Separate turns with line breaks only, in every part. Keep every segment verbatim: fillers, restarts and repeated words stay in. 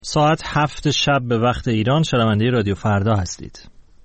ساعت هفت شب به وقت ایران شنونده رادیو فردا هستید.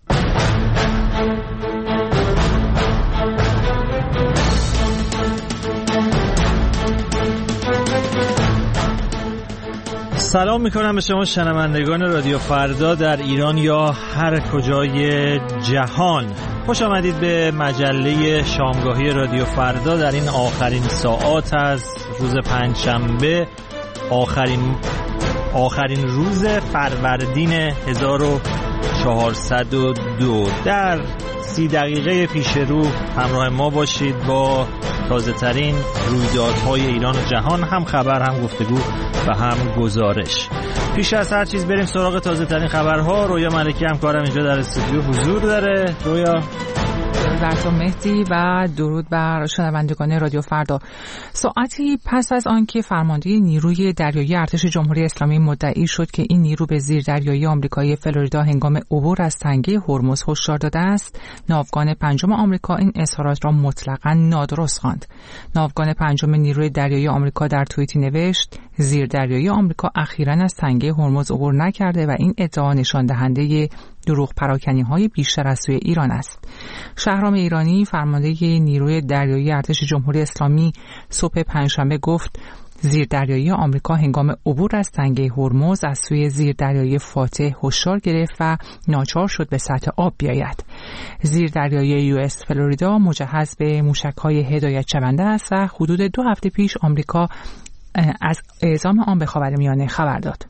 سلام میکنم به شما شنوندگان رادیو فردا در ایران یا هر کجای جهان. خوش آمدید به مجله شامگاهی رادیو فردا در این آخرین ساعات از روز پنجشنبه، آخرین آخرین روز فروردین هزار و چهارصد و دو. در سی دقیقه پیش رو همراه ما باشید با تازه ترین رویدادهای ایران و جهان، هم خبر، هم گفتگو و هم گزارش. پیش از هر چیز بریم سراغ تازه ترین خبرها. رویا ملکی همکارم اینجا در استودیو حضور داره. رویا،
بر تو مهدی و درود بر شنوندگان رادیو فردا. ساعتی پس از آنکه فرمانده نیروی دریایی ارتش جمهوری اسلامی مدعی شد که این نیرو به زیردریایی آمریکایی فلوریدا هنگام عبور از تنگه هرمز هشدار داده است، ناوگان پنجم آمریکا این اظهارات را مطلقاً نادرست خواند. ناوگان پنجم نیروی دریایی آمریکا در توییتی نوشت: زیردریایی آمریکا اخیراً از تنگه هرمز عبور نکرده و این ادعا نشان دهنده دروغ پراکنی‌های بیشتر از سوی ایران است. شهرام ایرانی، فرمانده نیروی دریایی ارتش جمهوری اسلامی، صبح پنجشنبه گفت زیردریایی آمریکا هنگام عبور از تنگه هرمز از سوی زیردریایی فاتح هشدار گرفت و ناچار شد به سطح آب بیاید. زیردریایی یو اس فلوریدا مجهز به موشک‌های هدایت شونده است و حدود دو هفته پیش آمریکا از اعزام آن به خاورمیانه خبر داد.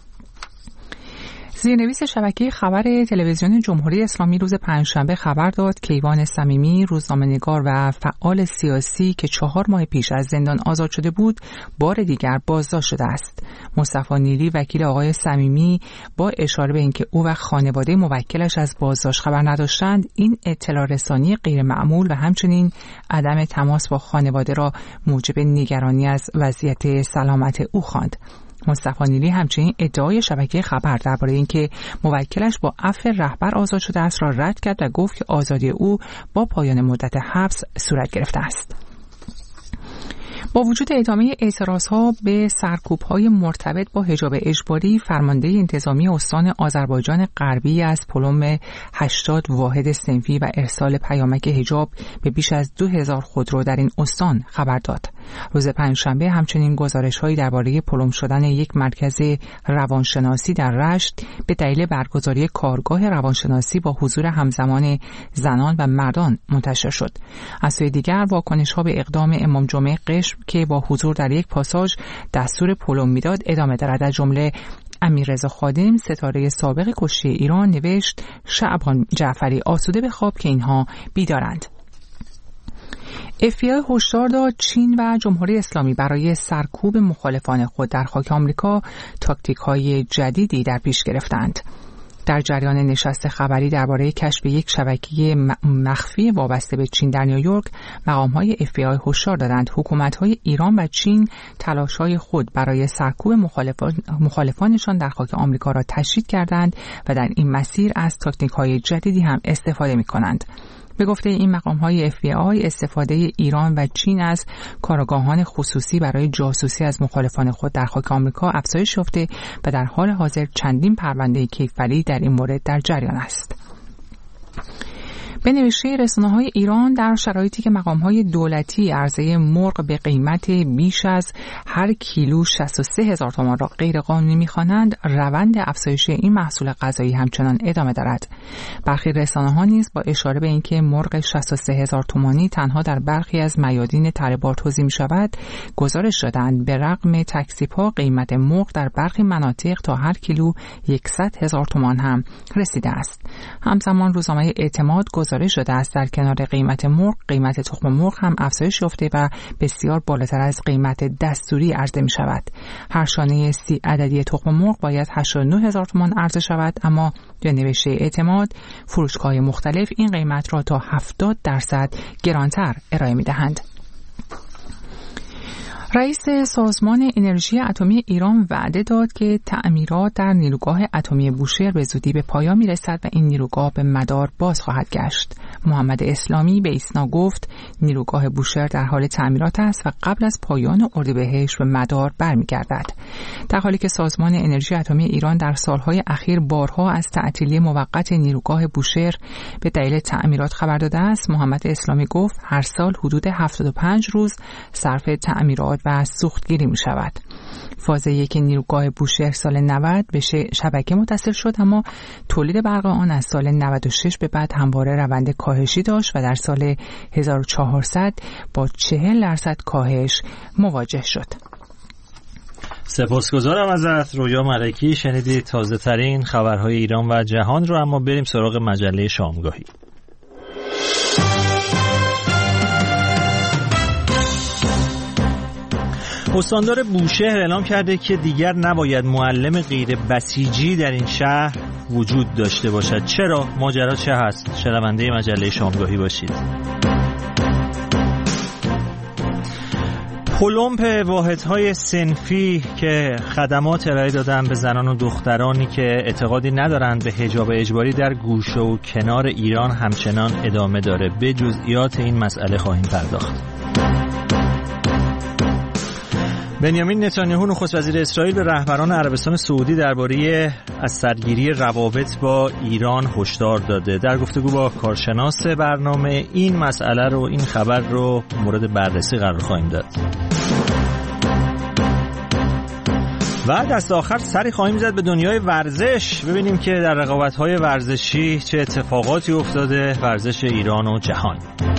زیرنویس شبکه خبر تلویزیون جمهوری اسلامی روز پنجشنبه خبر داد کیوان صمیمی، روزنامه‌نگار و فعال سیاسی که چهار ماه پیش از زندان آزاد شده بود، بار دیگر بازداشت شده است. مصطفی نیلی، وکیل آقای صمیمی، با اشاره به اینکه او و خانواده موکلش از بازداشت خبر نداشتند، این اطلاع رسانی غیر معمول و همچنین عدم تماس با خانواده را موجب نگرانی از وضعیت سلامت او خواند. مصطفی نیلی همچنین ادعای شبکه خبر درباره اینکه موکلش با عفو رهبر آزاد شده است را رد کرد و گفت که آزادی او با پایان مدت حبس صورت گرفته است. با وجود ادامه اعتراضها به سرکوب‌های مرتبط با حجاب اجباری، فرمانده انتظامی استان آذربایجان غربی از پلم هشتاد واحد صنفی و ارسال پیامک حجاب به بیش از دو هزار خودرو در این استان خبر داد. روز پنجشنبه همچنین گزارش‌هایی درباره پلم شدن یک مرکز روانشناسی در رشت به دلیل برگزاری کارگاه روانشناسی با حضور همزمان زنان و مردان منتشر شد. از سوی دیگر واکنش‌ها به اقدام امام جمعه قشم که با حضور در یک پاساژ دستور پلم میداد ادامه دارد. از جمله امیررضا خادم، ستاره سابق کشتی ایران، نوشت: شعبان جعفری آسوده به خواب که اینها بیدارند. اف بی آی هشدار داد چین و جمهوری اسلامی برای سرکوب مخالفان خود در خاک آمریکا تاکتیک‌های جدیدی در پیش گرفتند. در جریان نشست خبری درباره کشف یک شبکه مخفی وابسته به چین در نیویورک، مقام‌های اف بی آی هشدار دادند حکومت‌های ایران و چین تلاش‌های خود برای سرکوب مخالفان مخالفانشان در خاک آمریکا را تشدید کردند و در این مسیر از تاکتیک‌های جدیدی هم استفاده می‌کنند. به گفته این مقام‌های اف بی آی، استفاده ایران و چین از کارآگاهان خصوصی برای جاسوسی از مخالفان خود در خاک آمریکا افزایش یافته و در حال حاضر چندین پرونده کیفری در این مورد در جریان است. به نوشته رسانه‌های ایران، در شرایطی که مقام‌های دولتی عرضه مرغ به قیمت بیش از هر کیلو شصت و سه هزار تومان را غیرقانونی می‌خوانند، روند افزایش این محصول غذایی همچنان ادامه دارد. برخی رسانه‌ها نیز با اشاره به اینکه مرغ شصت و سه هزار تومانی تنها در برخی از میادین تره-بار توزیع می‌شود، گزارش دادند به رغم تکذیب‌ها قیمت مرغ در برخی مناطق تا هر کیلو صد هزار تومان هم رسیده است. همزمان روزنامه اعتماد گزارش شده است در کنار قیمت مرغ، قیمت تخم مرغ هم افزایش یافته و بسیار بالاتر از قیمت دستوری عرضه می شود. هر شانه سی عددی تخم مرغ باید هشتاد و نه هزار تومان عرضه شود، اما به نوشته اعتماد فروشگاه‌های مختلف این قیمت را تا هفتاد درصد گرانتر ارائه می دهند. رئیس سازمان انرژی اتمی ایران وعده داد که تعمیرات در نیروگاه اتمی بوشهر به زودی به پایان میرسد و این نیروگاه به مدار باز خواهد گشت. محمد اسلامی به ایسنا گفت نیروگاه بوشهر در حال تعمیرات است و قبل از پایان اردیبهشت به مدار برمیگردد. در حالی که سازمان انرژی اتمی ایران در سالهای اخیر بارها از تعطیلی موقت نیروگاه بوشهر به دلیل تعمیرات خبر داده است، محمد اسلامی گفت هر سال حدود هفتاد و پنج روز صرف تعمیرات و سوختگیری می شود. فاز یک نیروگاه بوشهر سال نود به شبکه متصل شد، اما تولید برق آن از سال نود و شش به بعد همواره روند کاهشی داشت و در سال هزار و چهارصد با چهل درصد کاهش مواجه شد.
سپاسگزارم ازت رویا ملکی. شنیدید تازه ترین خبرهای ایران و جهان رو، اما بریم سراغ مجله شامگاهی. استاندار بوشهر اعلام کرده که دیگر نباید معلم غیر بسیجی در این شهر وجود داشته باشد. چرا؟ ماجرا چه هست؟ شنونده مجله شامگاهی باشید. پلمپ واحدهای صنفی که خدمات ارائه دادن به زنان و دخترانی که اعتقادی ندارند به حجاب اجباری در گوشه و کنار ایران همچنان ادامه داره. به جزئیات این مسئله خواهیم پرداخت. بنیامین نتانیاهو نخست وزیر اسرائیل به رهبران عربستان سعودی درباره از سرگیری روابط با ایران هشدار داده. در گفتگو با کارشناس برنامه این مسئله رو، این خبر رو مورد بررسی قرار خواهیم داد. و دست آخر سری خواهیم زد به دنیای ورزش، ببینیم که در رقابت‌های ورزشی چه اتفاقاتی افتاده، ورزش ایران و جهان.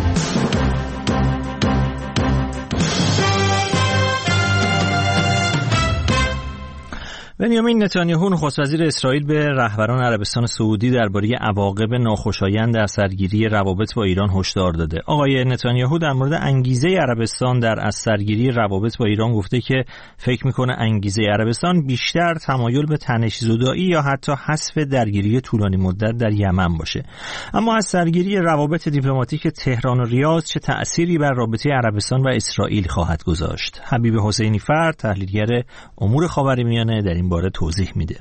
بنیامین نتانیاهو نخست وزیر اسرائیل به رهبران عربستان سعودی درباره عواقب ناخوشایند در سرگیری روابط با ایران هشدار داده. آقای نتانیاهو در مورد انگیزه عربستان در از سرگیری روابط با ایران گفته که فکر میکنه انگیزه عربستان بیشتر تمایل به تنش‌زدایی یا حتی حذف درگیری طولانی مدت در یمن باشه. اما از سرگیری روابط دیپلماتیک تهران و ریاض چه تأثیری بر رابطه عربستان و اسرائیل خواهد گذاشت؟ حبیب حسینی فرد، تحلیلگر امور خاورمیانه، در این باره توضیح میده.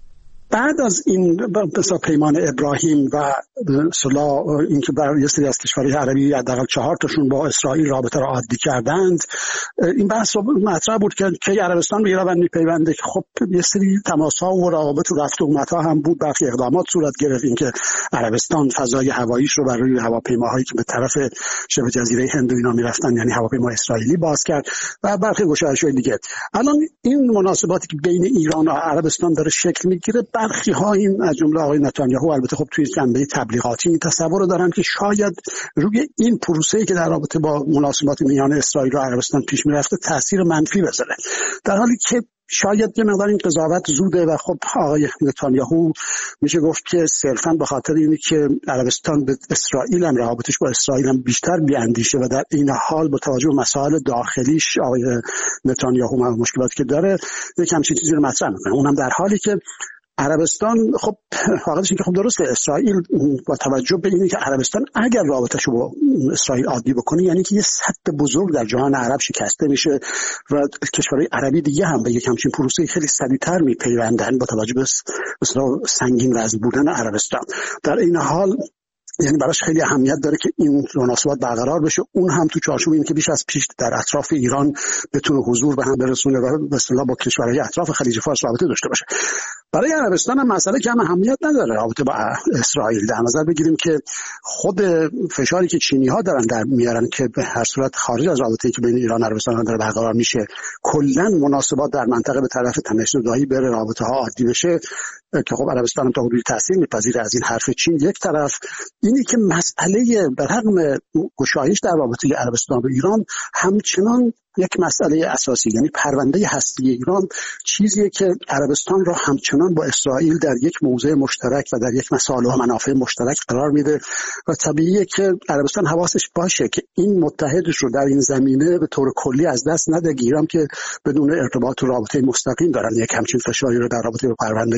بعد از این بسا پیمان ابراهیم و صلح، اینکه برای یه سری از کشورهای عربی حداقل چهار تاشون با اسرائیل رابطه را عادی کردند، این بحث مطرح بود که کی عربستان به ایران میپیونده، که خب یه سری تماس‌ها و روابط و رفت و آمدها هم بود، برخی اقدامات صورت گرفت، اینکه عربستان فضای هواییش رو برای هواپیماهایی که به طرف شبه جزیره هند و اینا میرفتن، یعنی هواپیما اسرائیلی باز کرد و برخی گشایش‌های دیگه. الان این مناسباتی که بین ایران و عربستان داره شکل میگیره، برخی ها این از جمله آقای نتانیاهو البته خب توی جنبه تبلیغاتی این تصور رو دارن که شاید روی این پروسه‌ای که در رابطه با مناسبات میان اسرائیل و عربستان پیش میرفته تاثیر منفی بذاره، در حالی که شاید یه مقدار این قضاوت زوده و خب آقای نتانیاهو میشه گفت که صرفاً به خاطر اینی که عربستان به اسرائیل هم روابطش با اسرائیل هم بیشتر بیاندیشه و در این حال با توجه به مسائل داخلیش آقای نتانیاهو مشکلاتی که داره یک همچین چیزی رو مطرح میکنه. اونم در حالی که عربستان خب واقعاش این که خب درسته، اسرائیل با توجه به اینکه عربستان اگر رابطه‌شو با اسرائیل عادی بکنه یعنی که یه سد بزرگ در جهان عرب شکسته میشه و کشورهای عربی دیگه هم به یک همچین پروسه خیلی سریعتر میپیوندن با توجه به مثلا سنگین وزن بودن عربستان. در این حال یعنی براش خیلی اهمیت داره که این مناسبات برقرار بشه، اون هم تو چارچوب این که بیش از پیش در اطراف ایران بتونه حضور به هم برسونه و به اصطلاح با کشورهای اطراف خلیج فارس رابطه داشته باشه. برای عربستان هم مسئله کم اهمیت نداره رابطه با اسرائیل. در نظر بگیریم که خود فشاری که چینی‌ها دارن در میارن که به هر صورت خارج از رابطه‌ای که بین ایران و عربستان داره برقرار میشه، کلاً مناسبات در منطقه به طرف تنش‌زدایی بره، رابطه‌ها عادی بشه، که خب عربستان هم تا حدودی تاثیر می‌پذیره از این حرف چین. یک طرف اینی که مسئله به رغم گشایش در رابطه عربستان و ایران همچنان یک مسئله اساسی، یعنی پرونده هستی ایران چیزیه که عربستان را همچنان با اسرائیل در یک موضع مشترک و در یک مصالح و منافع مشترک قرار میده و طبیعیه که عربستان حواسش باشه که این متحدش رو در این زمینه به طور کلی از دست نده. ایران که بدون ارتباط و رابطه مستقیم دارن یک همچین فشاری رو در رابطه با پرونده هستی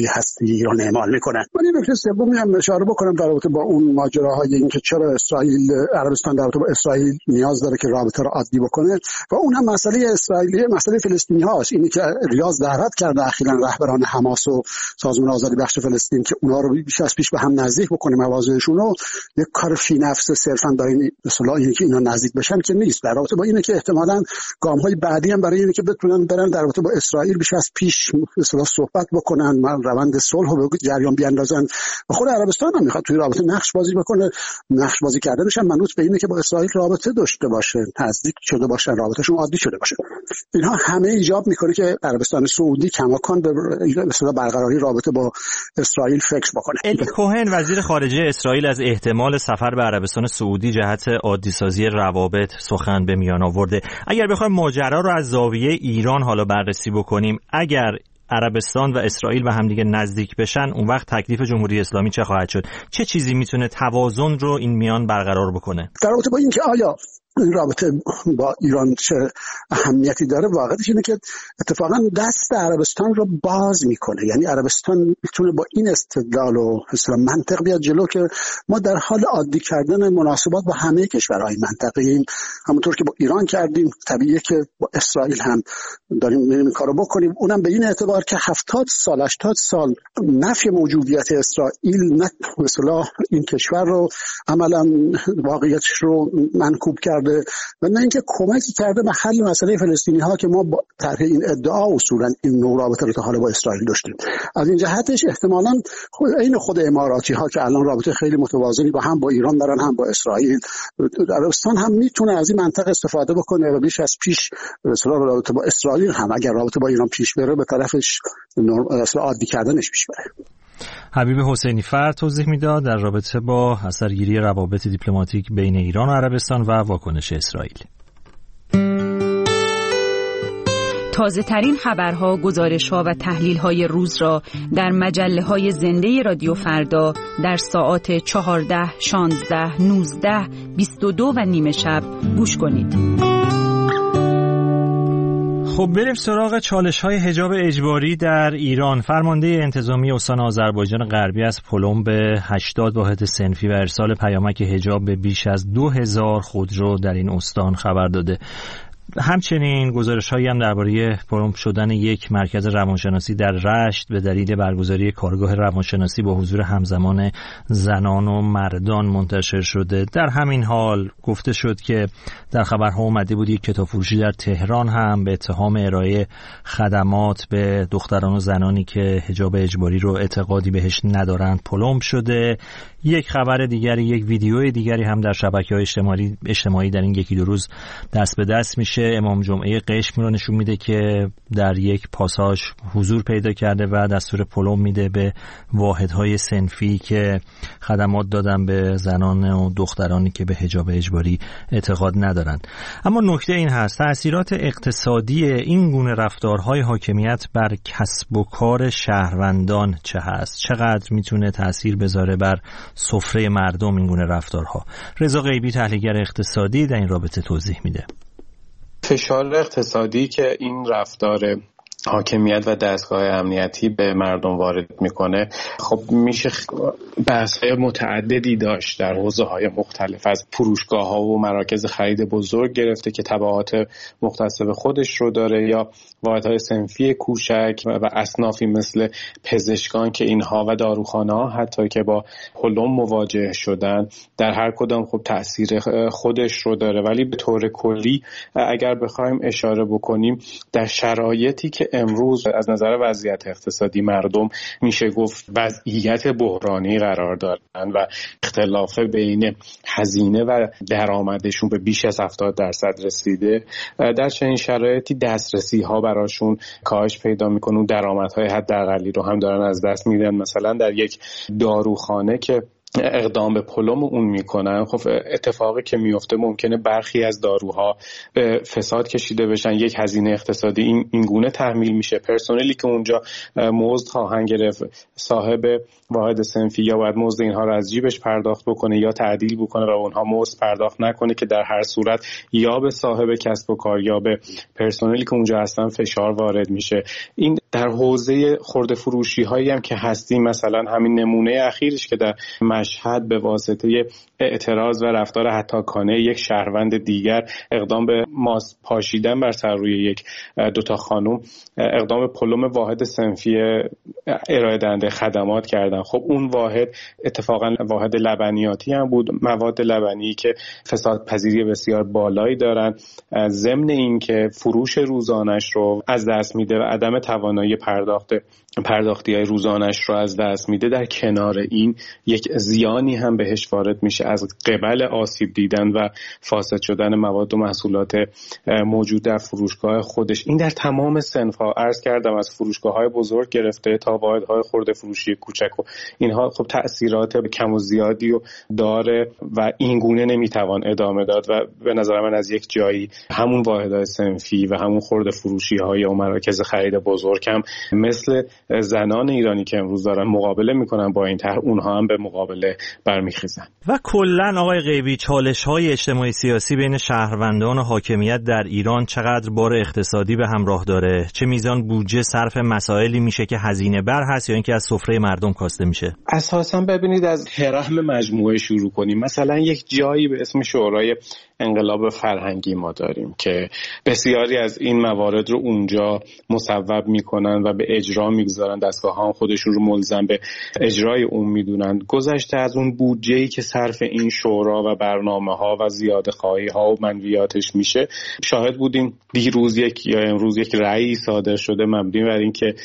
ایران اعمال میکنن. من نکته سومی هم اشاره بکنم در رابطه با اون ماجراهای این که چرا اسرائیل عربستان در رابطه با اسرائیل نیاز داره که رابطه رو عادی بکنه و اون هم مسئله اسرائیلی، مسئله فلسطینی هاست. اینی که ریاض دعوت کرده اخیراً رهبران حماس و سازمان آزادی بخش فلسطین که اونا رو بیش از پیش به هم نزدیک بکنه، موازهشون رو، یک کار فی نفس صرفاً برای اصطلاح اینی که اینا نزدیک بشن که نیست. در رابطه با اینه که احتمالاً گام‌های بعدی هم برای اینه که بتونن برن در رابطه با اسرائیل بیش از پیش اصطلاح صحبت بکنن، روند صلح رو به جریان بیاندازن. و خود عربستان هم میخواد توی رابطه نقش بازی بکنه. نقش بازی کردنش هم منوط به اینه که با اسرائیل رابطه داشته باشه، نزدیک شده باشه، رابطهشون عادی شده باشه. اینها همه ایجاب میکنه که عربستان سعودی کماکان به اصطلاح برقراری رابطه با اسرائیل فکر بکنه.
الی کوهن وزیر خارجه اسرائیل از احتمال سفر به عربستان سعودی جهت عادی‌سازی روابط سخن به میان آورده. اگر بخوایم ماجرا رو از زاویه ایران حالا بررسی بکنیم، اگر عربستان و اسرائیل به هم دیگه نزدیک بشن، اون وقت تکلیف جمهوری اسلامی چه خواهد شد؟ چه چیزی میتونه توازن رو این میان برقرار بکنه؟
در رابطه با اینکه آیا این رابطه با ایران چه اهمیتی داره، واقعیتش اینه که اتفاقا دست عربستان رو باز میکنه. یعنی عربستان میتونه با این استدلال و مثلا منطق بیاد جلو که ما در حال عادی کردن مناسبات با همه کشورهای منطقه‌ایم، همونطور که با ایران کردیم، طبیعیه که با اسرائیل هم داریم میریم کارو بکنیم. اونم به این اعتبار که هفتاد سال هشتاد سال نفی موجودیت اسرائیل نه مثلا این کشور رو عملاً واقعیتش رو منکوب کرد و نه اینکه کمکی کرده به حل مسئله فلسطینی ها که ما با طرح این ادعا اصولا این نوع رابطه رو تا حالا با اسرائیل داشتیم. از این جهتش احتمالاً خود این خود اماراتی ها که الان رابطه خیلی متوازنی با هم با ایران دارن هم با اسرائیل، عربستان هم میتونه از این منطقه استفاده بکنه و بیش از پیش مثلا رابطه با اسرائیل هم اگر رابطه با ایران پیش بره به طرفش اصلا عادی کردنش پیش بره.
حبیب حسینی فر توضیح میداد در رابطه با اثرگیری روابط دیپلماتیک بین ایران و عربستان و واکنش اسرائیل.
تازه ترین خبرها، گزارش‌ها و تحلیل‌های روز را در مجله‌های زنده رادیو فردا در ساعات چهارده، شانزده، نوزده، بیست و دو و نیمه شب گوش کنید.
خب بریم سراغ چالش‌های حجاب اجباری در ایران. فرمانده انتظامی استان آذربایجان غربی از پلم به هشتاد واحد صنفی و ارسال پیامک حجاب به بیش از دو هزار خودرو در این استان خبر داده. همچنین گزارش‌هایی هم درباره پرم شدن یک مرکز روانشناسی در رشت به دلیل برگزاری کارگاه روانشناسی با حضور همزمان زنان و مردان منتشر شده. در همین حال گفته شد که در خبرها اومده بود یک کتابفروشی در تهران هم به اتهام ارائه خدمات به دختران و زنانی که حجاب اجباری رو اعتقادی بهش ندارند پلم شده. یک خبر دیگری، یک ویدیو دیگری هم در شبکه‌های اجتماعی اجتماعی در این یکی دو روز دست به دست میشه. امام جمعه قشم رو نشون میده که در یک پاساژ حضور پیدا کرده و دستور پلم میده به واحدهای صنفی که خدمات دادن به زنان و دخترانی که به حجاب اجباری اعتقاد ندارند. اما نکته این هست تأثیرات اقتصادی این گونه رفتارهای حاکمیت بر کسب و کار شهروندان چه هست؟ چقدر میتونه تأثیر بذاره بر سفره مردم این گونه رفتارها؟ رضا غیبی تحلیلگر اقتصادی در این رابطه توضیح میده.
فشار اقتصادی که این رفتار حاکمیت و دستگاه امنیتی به مردم وارد میکنه، خب میشه بحث‌های متعددی داشت در حوزه‌های مختلف، از فروشگاه‌ها و مراکز خرید بزرگ گرفته که تبعات مختص به خودش رو داره، یا واحدهای صنفی کوچک و اصنافی مثل پزشکان که اینها و داروخانه‌ها حتی که با پلم مواجه شدن، در هر کدام خب تأثیر خودش رو داره. ولی به طور کلی اگر بخوایم اشاره بکنیم، در شرایطی که امروز از نظر وضعیت اقتصادی مردم میشه گفت وضعیت بحرانی قرار دارن و اختلاف بین هزینه و درآمدشون به بیش از هفتاد درصد رسیده، در چنین شرایطی دسترسی ها براشون کاهش پیدا میکنه، درآمدهای حداقلی رو هم دارن از دست میدن. مثلا در یک داروخانه که اقدام به پلم اون میکنن، خب اتفاقی که میفته ممکنه برخی از داروها به فساد کشیده بشن، یک هزینه اقتصادی این این گونه تحمیل میشه. پرسنلی که اونجا مزد خواهند گرفت، صاحب واحد صنفی یا باید مزد اینها رو از جیبش پرداخت بکنه یا تعدیل بکنه و اونها مزد پرداخت نکنه، که در هر صورت یا به صاحب کسب و کار یا به پرسنلی که اونجا هستن فشار وارد میشه. این در حوزه خرده فروشی هایی هم که هستیم، مثلا همین نمونه اخیرش که در مشهد به واسطه اعتراض و رفتار هتاکانه یک شهروند دیگر اقدام به ماست پاشیدن بر سر روی یک دوتا خانم، اقدام به پلم واحد صنفی ارائه دهنده خدمات کردن. خب اون واحد اتفاقا واحد لبنیاتی هم بود، مواد لبنی که فساد پذیری بسیار بالایی دارن، ضمن این که فروش روزانش رو از دست میده و عدم توانایی پرداخت پرداختی های روزانش رو از دست میده. در کنار این یک زیانی هم بهش وارد میشه از قبل آسیب دیدن و فاسد شدن مواد و محصولات موجود در فروشگاه خودش. این در تمام صنف‌ها، عرض کردم از فروشگاه‌های بزرگ گرفته تا واحدهای خرده فروشی کوچک و اینها خب تأثیرات کم و زیادی رو داره و این گونه نمیتوان ادامه داد و به نظر من از یک جایی همون واحدهای صنفی و همون خرده فروشی‌های و مراکز خرید بزرگ هم مثل زنان ایرانی که امروز دارن مقابله میکنن با این طرح، اونها هم به مقابله برمیخیزن.
و کلا آقای غیبی، چالش‌های اجتماعی سیاسی بین شهروندان و حاکمیت در ایران چقدر بار اقتصادی به همراه داره؟ چه میزان بودجه صرف مسائلی میشه که هزینه بر هست یا اینکه از سفره مردم کاسته میشه؟
اساساً ببینید از هرم مجموعه شروع کنیم. مثلا یک جایی به اسم شورای انقلاب فرهنگی ما داریم که بسیاری از این موارد رو اونجا مصوب میکنن و به اجرا میگذارن، دستگاه ها هم خودشون رو ملزم به اجرای اون میدونن. گذشته از اون بودجه‌ای که صرف این شورا و برنامه ها و زیاده خواهی ها و منویاتش میشه، شاهد بودیم دیروز یک یا امروز یک رأی صادر شده مبنی بر این که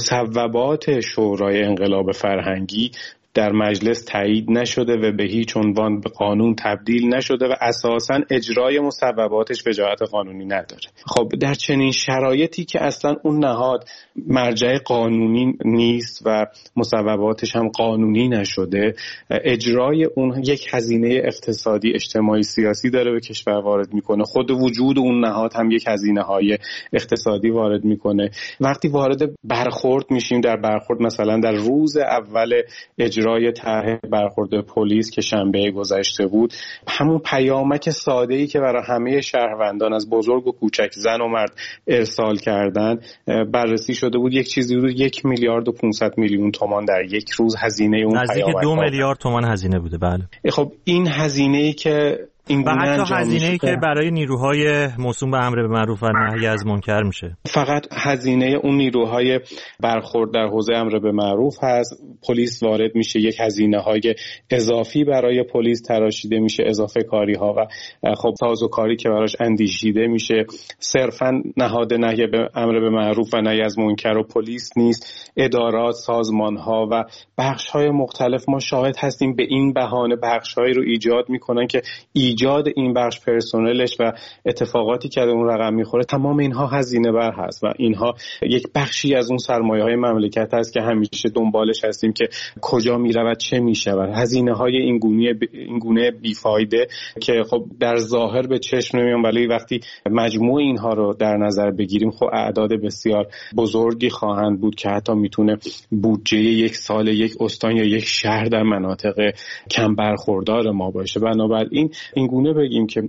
مصوبات شورای انقلاب فرهنگی در مجلس تایید نشده و به هیچ عنوان به قانون تبدیل نشده و اساساً اجرای مصوباتش وجاهت قانونی نداره. خب در چنین شرایطی که اصلاً اون نهاد مرجع قانونی نیست و مصوباتش هم قانونی نشده، اجرای اون یک هزینه اقتصادی اجتماعی سیاسی داره به کشور وارد میکنه. خود وجود اون نهاد هم یک هزینه های اقتصادی وارد میکنه. وقتی وارد برخورد میشیم، در برخورد مثلا در روز اول اجرای اجرای طرح برخورد پلیس که شنبه گذشته بود، همون پیامک ساده‌ای که برای همه شهروندان از بزرگ و کوچک، زن و مرد ارسال کردن، بررسی شده بود یک چیزی بود یک میلیارد و پانصد میلیون تومان در یک روز هزینه اون پیامک.
نزدیک دو میلیارد تومان هزینه بوده. بله.
خب این هزینه‌ای که
و حتی هزینه‌ای که برای نیروهای موسوم به امر بالمعروف و نهی از منکر میشه.
فقط هزینه اون نیروهای برخورد در حوزه امر بالمعروف هست. پلیس وارد میشه، یک هزینه‌های اضافی برای پلیس تراشیده میشه، اضافه کاری‌ها و خب سازوکاری که براش اندیشیده میشه. صرفاً نهاد نهی به امر بالمعروف و نهی از منکر و پلیس نیست، ادارات، سازمان‌ها و بخش‌های مختلف ما شاهد هستیم به این بهانه بخش‌هایی رو ایجاد میکنن که ایجاد این بخش پرسنلش و اتفاقاتی که اون رقم میخوره، تمام اینها هزینه بر هست و اینها یک بخشی از اون سرمایه‌های مملکت هست که همیشه دنبالش هستیم که کجا میره و چه میشود. هزینه‌های این گونه این گونه بیفایده که خب در ظاهر به چشم نمیان، ولی وقتی مجموع اینها رو در نظر بگیریم خب اعداد بسیار بزرگی خواهند بود که حتی میتونه بودجه یک سال یک استان یا یک شهر در مناطق کم برخوردار ما باشه. بنابراین این گونه بگیم که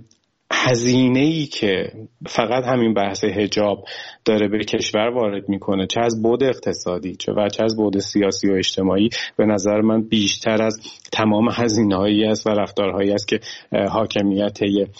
هزینه‌ای که فقط همین بحث حجاب داره به کشور وارد میکنه، چه از بعد اقتصادی چه و چه از بعد سیاسی و اجتماعی، به نظر من بیشتر از تمام هزینه‌هایی است و رفتارهایی است که حاکمیت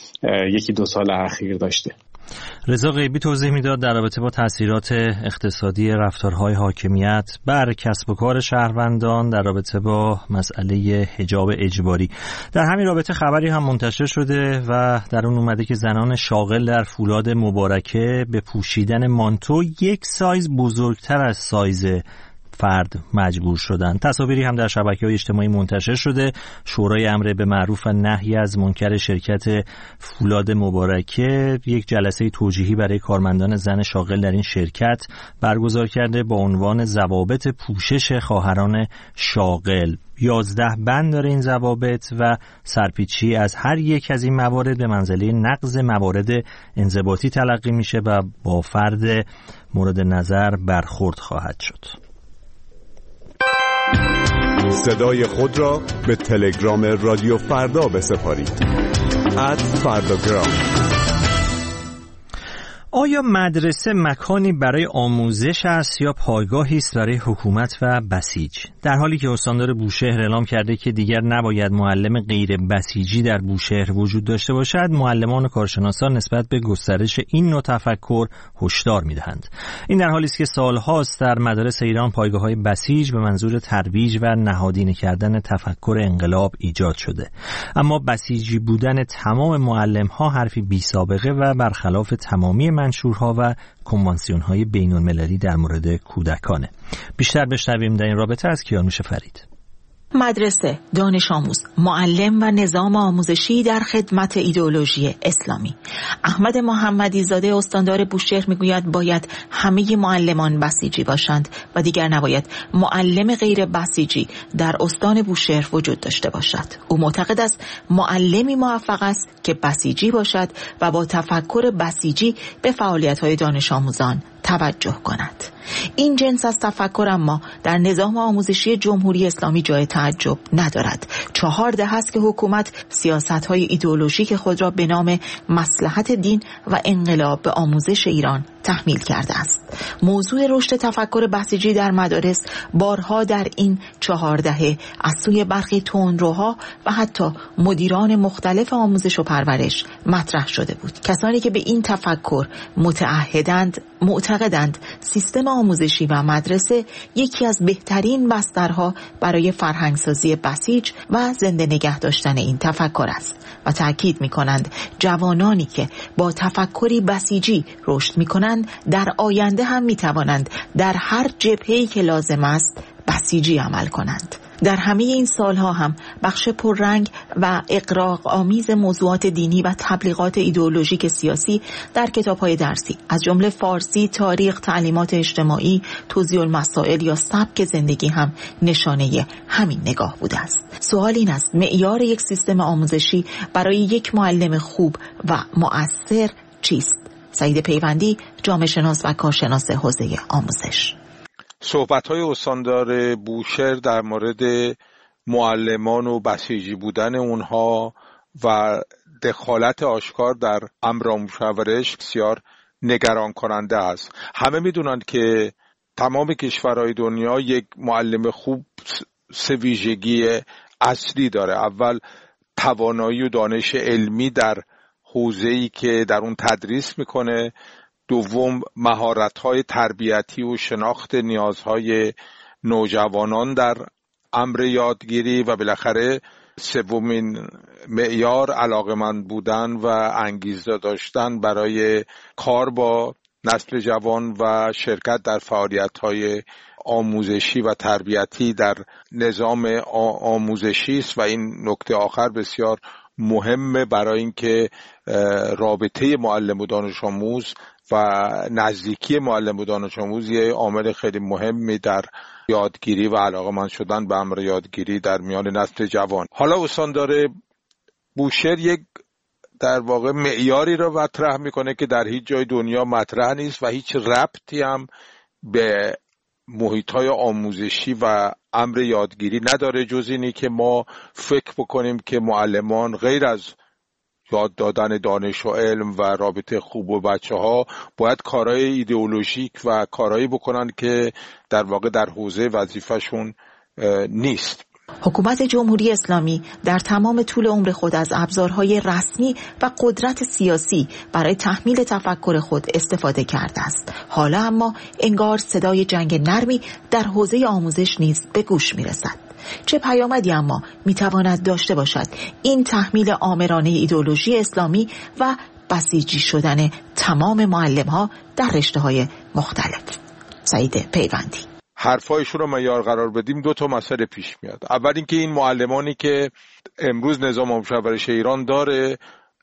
یکی دو سال اخیر داشته.
رضا غیبی توضیح میداد در رابطه با تاثیرات اقتصادی رفتارهای حاکمیت بر کسب و کار شهروندان در رابطه با مسئله حجاب اجباری. در همین رابطه خبری هم منتشر شده و در اون اومده که زنان شاغل در فولاد مبارکه به پوشیدن مانتو یک سایز بزرگتر از سایز فرد مجبور شدن. تصاویری هم در شبکه‌های اجتماعی منتشر شده. شورای امر به معروف و نهی از منکر شرکت فولاد مبارکه یک جلسه توجیهی برای کارمندان زن شاغل در این شرکت برگزار کرده با عنوان ضوابط پوشش خواهران شاغل. یازده بند داره این ضوابط و سرپیچی از هر یک از این موارد به منزله نقض موارد انضباطی تلقی میشه و با فرد مورد نظر برخورد خواهد شد.
صدای خود را به تلگرام رادیو فردا بسپارید. ات فرداگرام.
آیا مدرسه مکانی برای آموزش است یا پایگاهی است برای حکومت و بسیج؟ در حالی که استاندار بوشهر اعلام کرده که دیگر نباید معلم غیر بسیجی در بوشهر وجود داشته باشد، معلمان و کارشناسان نسبت به گسترش این نوع تفکر هشدار می‌دهند. این در حالی است که سال‌هاست در مدارس ایران پایگاه‌های بسیج به منظور ترویج و نهادینه کردن تفکر انقلاب ایجاد شده. اما بسیجی بودن تمام معلم‌ها حرفی بی‌سابقه و برخلاف تمامی منشورها و کنوانسیون‌های بین‌المللی در مورد کودکانه. بیشتر بشنویم در این رابطه از کیانوش فرید.
مدرسه، دانش آموز، معلم و نظام آموزشی در خدمت ایدئولوژی اسلامی. احمد محمدی زاده استاندار بوشهر میگوید باید همه معلمان بسیجی باشند و دیگر نباید معلم غیر بسیجی در استان بوشهر وجود داشته باشد. او معتقد است معلمی موفق است که بسیجی باشد و با تفکر بسیجی به فعالیت‌های دانش آموزان توجه کند. این جنس از تفکر اما در نظام آموزشی جمهوری اسلامی جای تعجب ندارد. چهار دهه است که حکومت سیاست‌های ایدئولوژیک خود را به نام مصلحت دین و انقلاب به آموزش ایران تحمیل کرده است. موضوع رشد تفکر بسیجی در مدارس بارها در این چهار دهه از سوی برخی تندروها و حتی مدیران مختلف آموزش و پرورش مطرح شده بود. کسانی که به این تفکر متعهدند معتقدند سیستم آموزشی و مدرسه یکی از بهترین بسترها برای فرهنگسازی بسیج و زنده نگه داشتن این تفکر است و تأکید می کنند جوانانی که با تفکری بسیجی رشد می کنند در آینده هم می توانند در هر جبهه‌ای که لازم است بسیجی عمل کنند. در همه این سالها هم بخش پررنگ و اغراق آمیز موضوعات دینی و تبلیغات ایدئولوژیک سیاسی در کتاب‌های درسی از جمله فارسی، تاریخ، تعلیمات اجتماعی، توضیح المسائل یا سبک زندگی هم نشانه همین نگاه بوده است. سوال این است معیار یک سیستم آموزشی برای یک معلم خوب و مؤثر چیست؟ سعید پیوندی، جامعه شناس و کارشناس حوزه آموزش.
صحبت‌های استاندار بوشهر در مورد معلمان و بسیجی بودن اونها و دخالت آشکار در امر آموزش بسیار نگران کننده است. همه میدونند که تمام کشورهای دنیا یک معلم خوب سه ویژگی اصلی داره. اول توانایی و دانش علمی در حوزه‌ای که در اون تدریس میکنه، دوم مهارت‌های تربیتی و شناخت نیازهای نوجوانان در امر یادگیری و بالاخره سومین معیار علاقه‌مند بودن و انگیزه داشتن برای کار با نسل جوان و شرکت در فعالیت‌های آموزشی و تربیتی در نظام آموزشی است و این نکته آخر بسیار مهمه برای اینکه رابطه معلم و دانش آموز و نزدیکی معلم و دانش آموز یه عامل خیلی مهمی در یادگیری و علاقه‌مند شدن به امر یادگیری در میان نسل جوان. حالا استاندار بوشهر یک در واقع معیاری رو مطرح میکنه که در هیچ جای دنیا مطرح نیست و هیچ ربطی هم به محیط‌های آموزشی و امر یادگیری نداره، جز اینی که ما فکر بکنیم که معلمان غیر از یاد دادن دانش و علم و رابطه خوب و بچه ها باید کارهای ایدئولوژیک و کارهایی بکنن که در واقع در حوزه وظیفه‌شون نیست.
حکومت جمهوری اسلامی در تمام طول عمر خود از ابزارهای رسمی و قدرت سیاسی برای تحمیل تفکر خود استفاده کرده است. حالا اما انگار صدای جنگ نرمی در حوزه آموزش نیز به گوش میرسد. چه پیامدی اما میتواند داشته باشد این تحمیل آمرانه ایدئولوژی اسلامی و بسیجی شدن تمام معلم‌ها در رشته‌های مختلف؟ سعید پیوندی.
حرفایشون رو معیار قرار بدیم دو تا مسئله پیش میاد. اول اینکه این معلمانی که امروز نظام آموزش ایران داره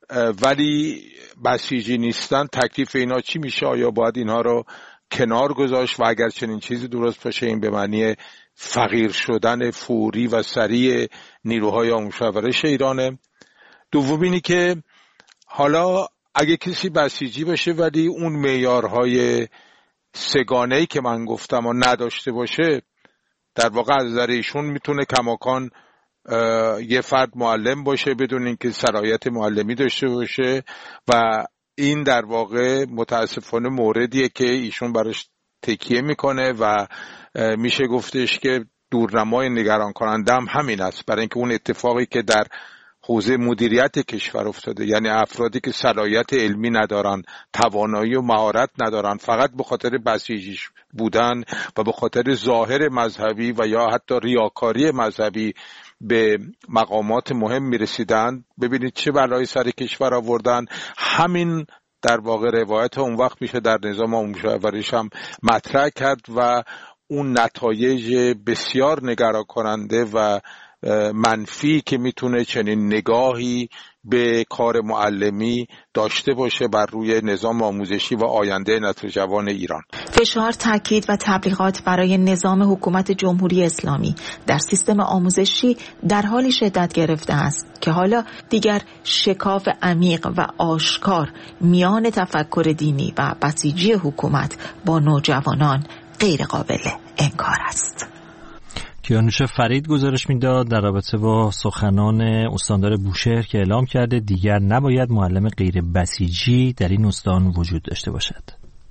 ولی بسیجی نیستن، تکلیف اینا چی میشه؟ آیا باید اینها رو کنار گذاشت و اگر چنین چیزی درست باشه این به معنی فقیر شدن فوری و سریع نیروهای آموزش ایرانه؟ دوم اینی که حالا اگه کسی بسیجی باشه ولی اون معیارهای سگانه‌ای که من گفتم و نداشته باشه، در واقع از نظر ایشون میتونه کماکان یه فرد معلم باشه بدون اینکه صلاحیت معلمی داشته باشه و این در واقع متاسفانه موردیه که ایشون براش تکیه میکنه و میشه گفتش که دورنمای نگران کننده هم همین است، برای اینکه اون اتفاقی که در حوزه مدیریت کشور افتاده، یعنی افرادی که صلاحیت علمی ندارن، توانایی و مهارت ندارن، فقط به خاطر بسیجی بودن و به خاطر ظاهر مذهبی و یا حتی ریاکاری مذهبی به مقامات مهم میرسیدن. ببینید چه بلایی سر کشور آوردن. همین در واقع روایت اون وقت میشه در نظام آموزش و پرورش هم مطرح کرد و اون نتایج بسیار نگران کننده و منفی که میتونه چنین نگاهی به کار معلمی داشته باشه بر روی نظام آموزشی و آینده نسل جوان ایران.
فشار، تاکید و تبلیغات برای نظام حکومت جمهوری اسلامی در سیستم آموزشی در حالی شدت گرفته است که حالا دیگر شکاف عمیق و آشکار میان تفکر دینی و بسیجی حکومت با نوجوانان غیر قابل انکار است.
کیانوش فرید گزارش میداد در رابطه با سخنان استاندار بوشهر که اعلام کرده دیگر نباید معلم غیر بسیجی در این استان وجود داشته باشد.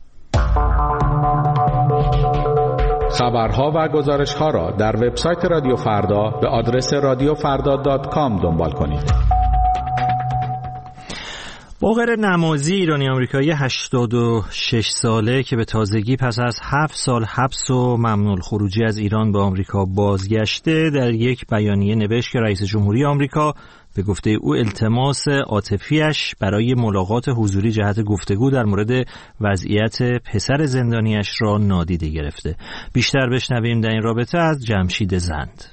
خبرها و گزارشها را در وبسایت رادیو فردا به آدرس رادیو فردا دات کام دنبال کنید.
باقر نمازی ایرانی آمریکایی هشتاد و شش ساله که به تازگی پس از هفت سال حبس و ممنوع الخروجی از ایران به آمریکا بازگشته، در یک بیانیه نوشت که رئیس جمهوری آمریکا به گفته او التماس عاطفیش برای ملاقات حضوری جهت گفتگو در مورد وضعیت پسر زندانیش را نادیده گرفته. بیشتر بشنویم در این رابطه از جمشید زند.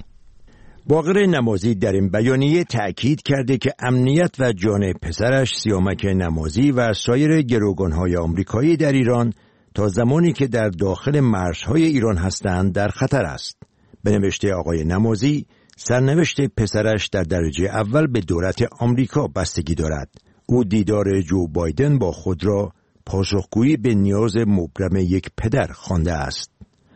باقر نمازی در این بیانیه تأکید کرده که امنیت و جان پسرش سیامک نمازی و سایر گروگان‌های آمریکایی در ایران تا زمانی که در داخل مرزهای ایران هستند در خطر است. به نوشته آقای نمازی، سرنوشت پسرش در درجه اول به دولت آمریکا بستگی دارد. او دیدار جو بایدن با خود را پاسخگویی به نیاز مبرم یک پدر خوانده است.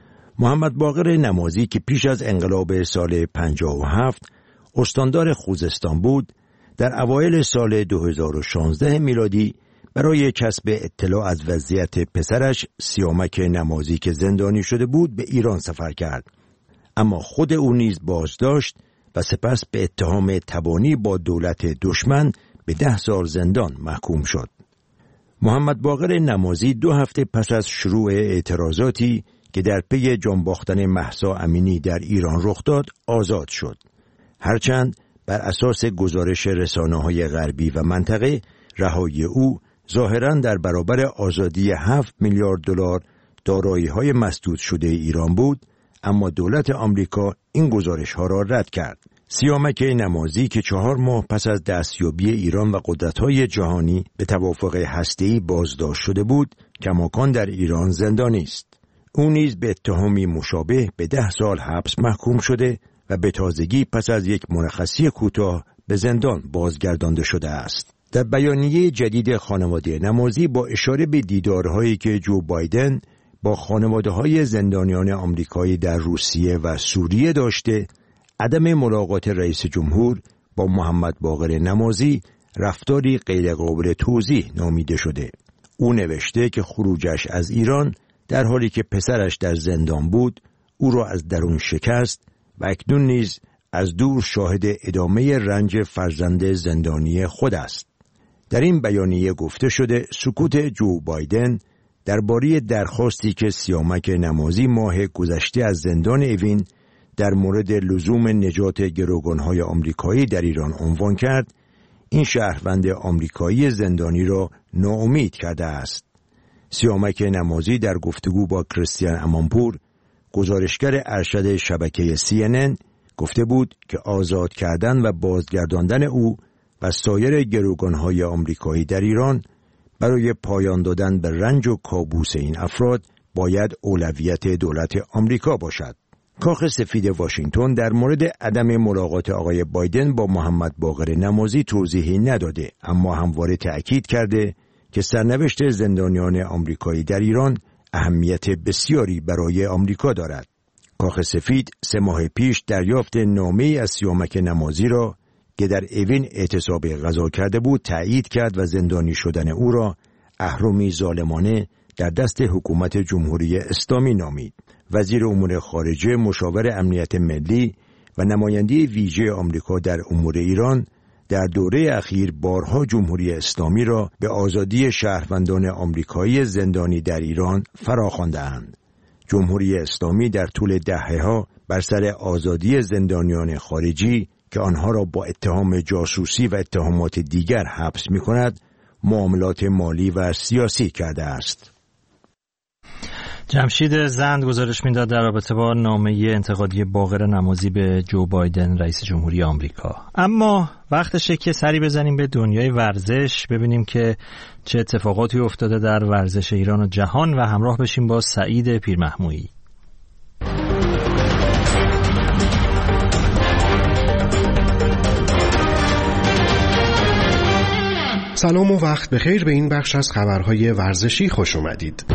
محمد باقر نمازی که پیش از انقلاب سال پنجاه و هفت استاندار خوزستان بود، در اوایل سال دو هزار و شانزده میلادی برای کسب اطلاع از وضعیت پسرش سیامک نمازی که زندانی شده بود به ایران سفر کرد، اما خود او نیز بازداشت و سپس به اتهام تبانی با دولت دشمن به ده سال زندان محکوم شد. محمد باقر نمازی دو هفته پس از شروع اعتراضاتی که در پی جانباختن مهسا امینی در ایران رخ داد آزاد شد. هرچند بر اساس گزارش رسانه‌های غربی و منطقه، رهایی او ظاهراً در برابر آزادی هفت میلیارد دلار دارایی‌های مسدود شده ایران بود، اما دولت آمریکا این گزارش‌ها را رد کرد. سیامک نمازی که چهار ماه پس از دستیابی ایران و قدرت‌های جهانی به توافق هسته‌ای بازداشت شده بود، کماکان در ایران زندانی است. او نیز به اتهامی مشابه به ده سال حبس محکوم شده و به تازگی پس از یک مرخصی کوتاه به زندان بازگردانده شده است. در بیانیه جدید خانواده نمازی با اشاره به دیدارهایی که جو بایدن با خانواده‌های زندانیان آمریکایی در روسیه و سوریه داشته، عدم ملاقات رئیس جمهور با محمد باقر نمازی رفتاری غیرقابل توضیح نامیده شده. او نوشته که خروجش از ایران در حالی که پسرش در زندان بود او را از درون شکست و اکنون نیز از دور شاهد ادامه رنج فرزند زندانی خود است. در این بیانیه گفته شده سکوت جو بایدن درباره درخواستی که سیامک نمازی ماه گذشته از زندان اوین در مورد لزوم نجات گروگان‌های آمریکایی در ایران عنوان کرد، این شهروند آمریکایی زندانی را ناامید کرده است. سیامک نمازی در گفتگو با کریستیان امانپور، گزارشگر ارشد شبکه سی ان ان، گفته بود که آزاد کردن و بازگرداندن او و سایر گروگان‌های آمریکایی در ایران برای پایان دادن به رنج و کابوس این افراد باید اولویت دولت آمریکا باشد. کاخ سفید واشنگتن در مورد عدم ملاقات آقای بایدن با محمد باقر نمازی توضیحی نداده، اما همواره تأکید کرده که سرنوشت زندانیان آمریکایی در ایران اهمیت بسیاری برای آمریکا دارد. کاخ سفید سه ماه پیش دریافت نامه‌ای از سیامک نمازی را که در اوین اعتصاب غذا کرده بود تایید کرد و زندانی شدن او را اهرمی ظالمانه در دست حکومت جمهوری اسلامی نامید. وزیر امور خارجه، مشاور امنیت ملی و نماینده ویژه آمریکا در امور ایران در دوره اخیر بارها جمهوری اسلامی را به آزادی شهروندان آمریکایی زندانی در ایران فراخوانده‌اند. جمهوری اسلامی در طول دهه‌ها بر سر آزادی زندانیان خارجی که آنها را با اتهام جاسوسی و اتهامات دیگر حبس می‌کند، معاملات مالی و سیاسی کرده است.
جمشید زند گزارش میداد در رابطه با نامه انتقادی باقر نمازی به جو بایدن رئیس جمهوری آمریکا. اما وقتشه که سری بزنیم به دنیای ورزش، ببینیم که چه اتفاقاتی افتاده در ورزش ایران و جهان و همراه بشیم با سعید پیرمحمودی.
سلام و وقت بخیر، به این بخش از خبرهای ورزشی خوش اومدید.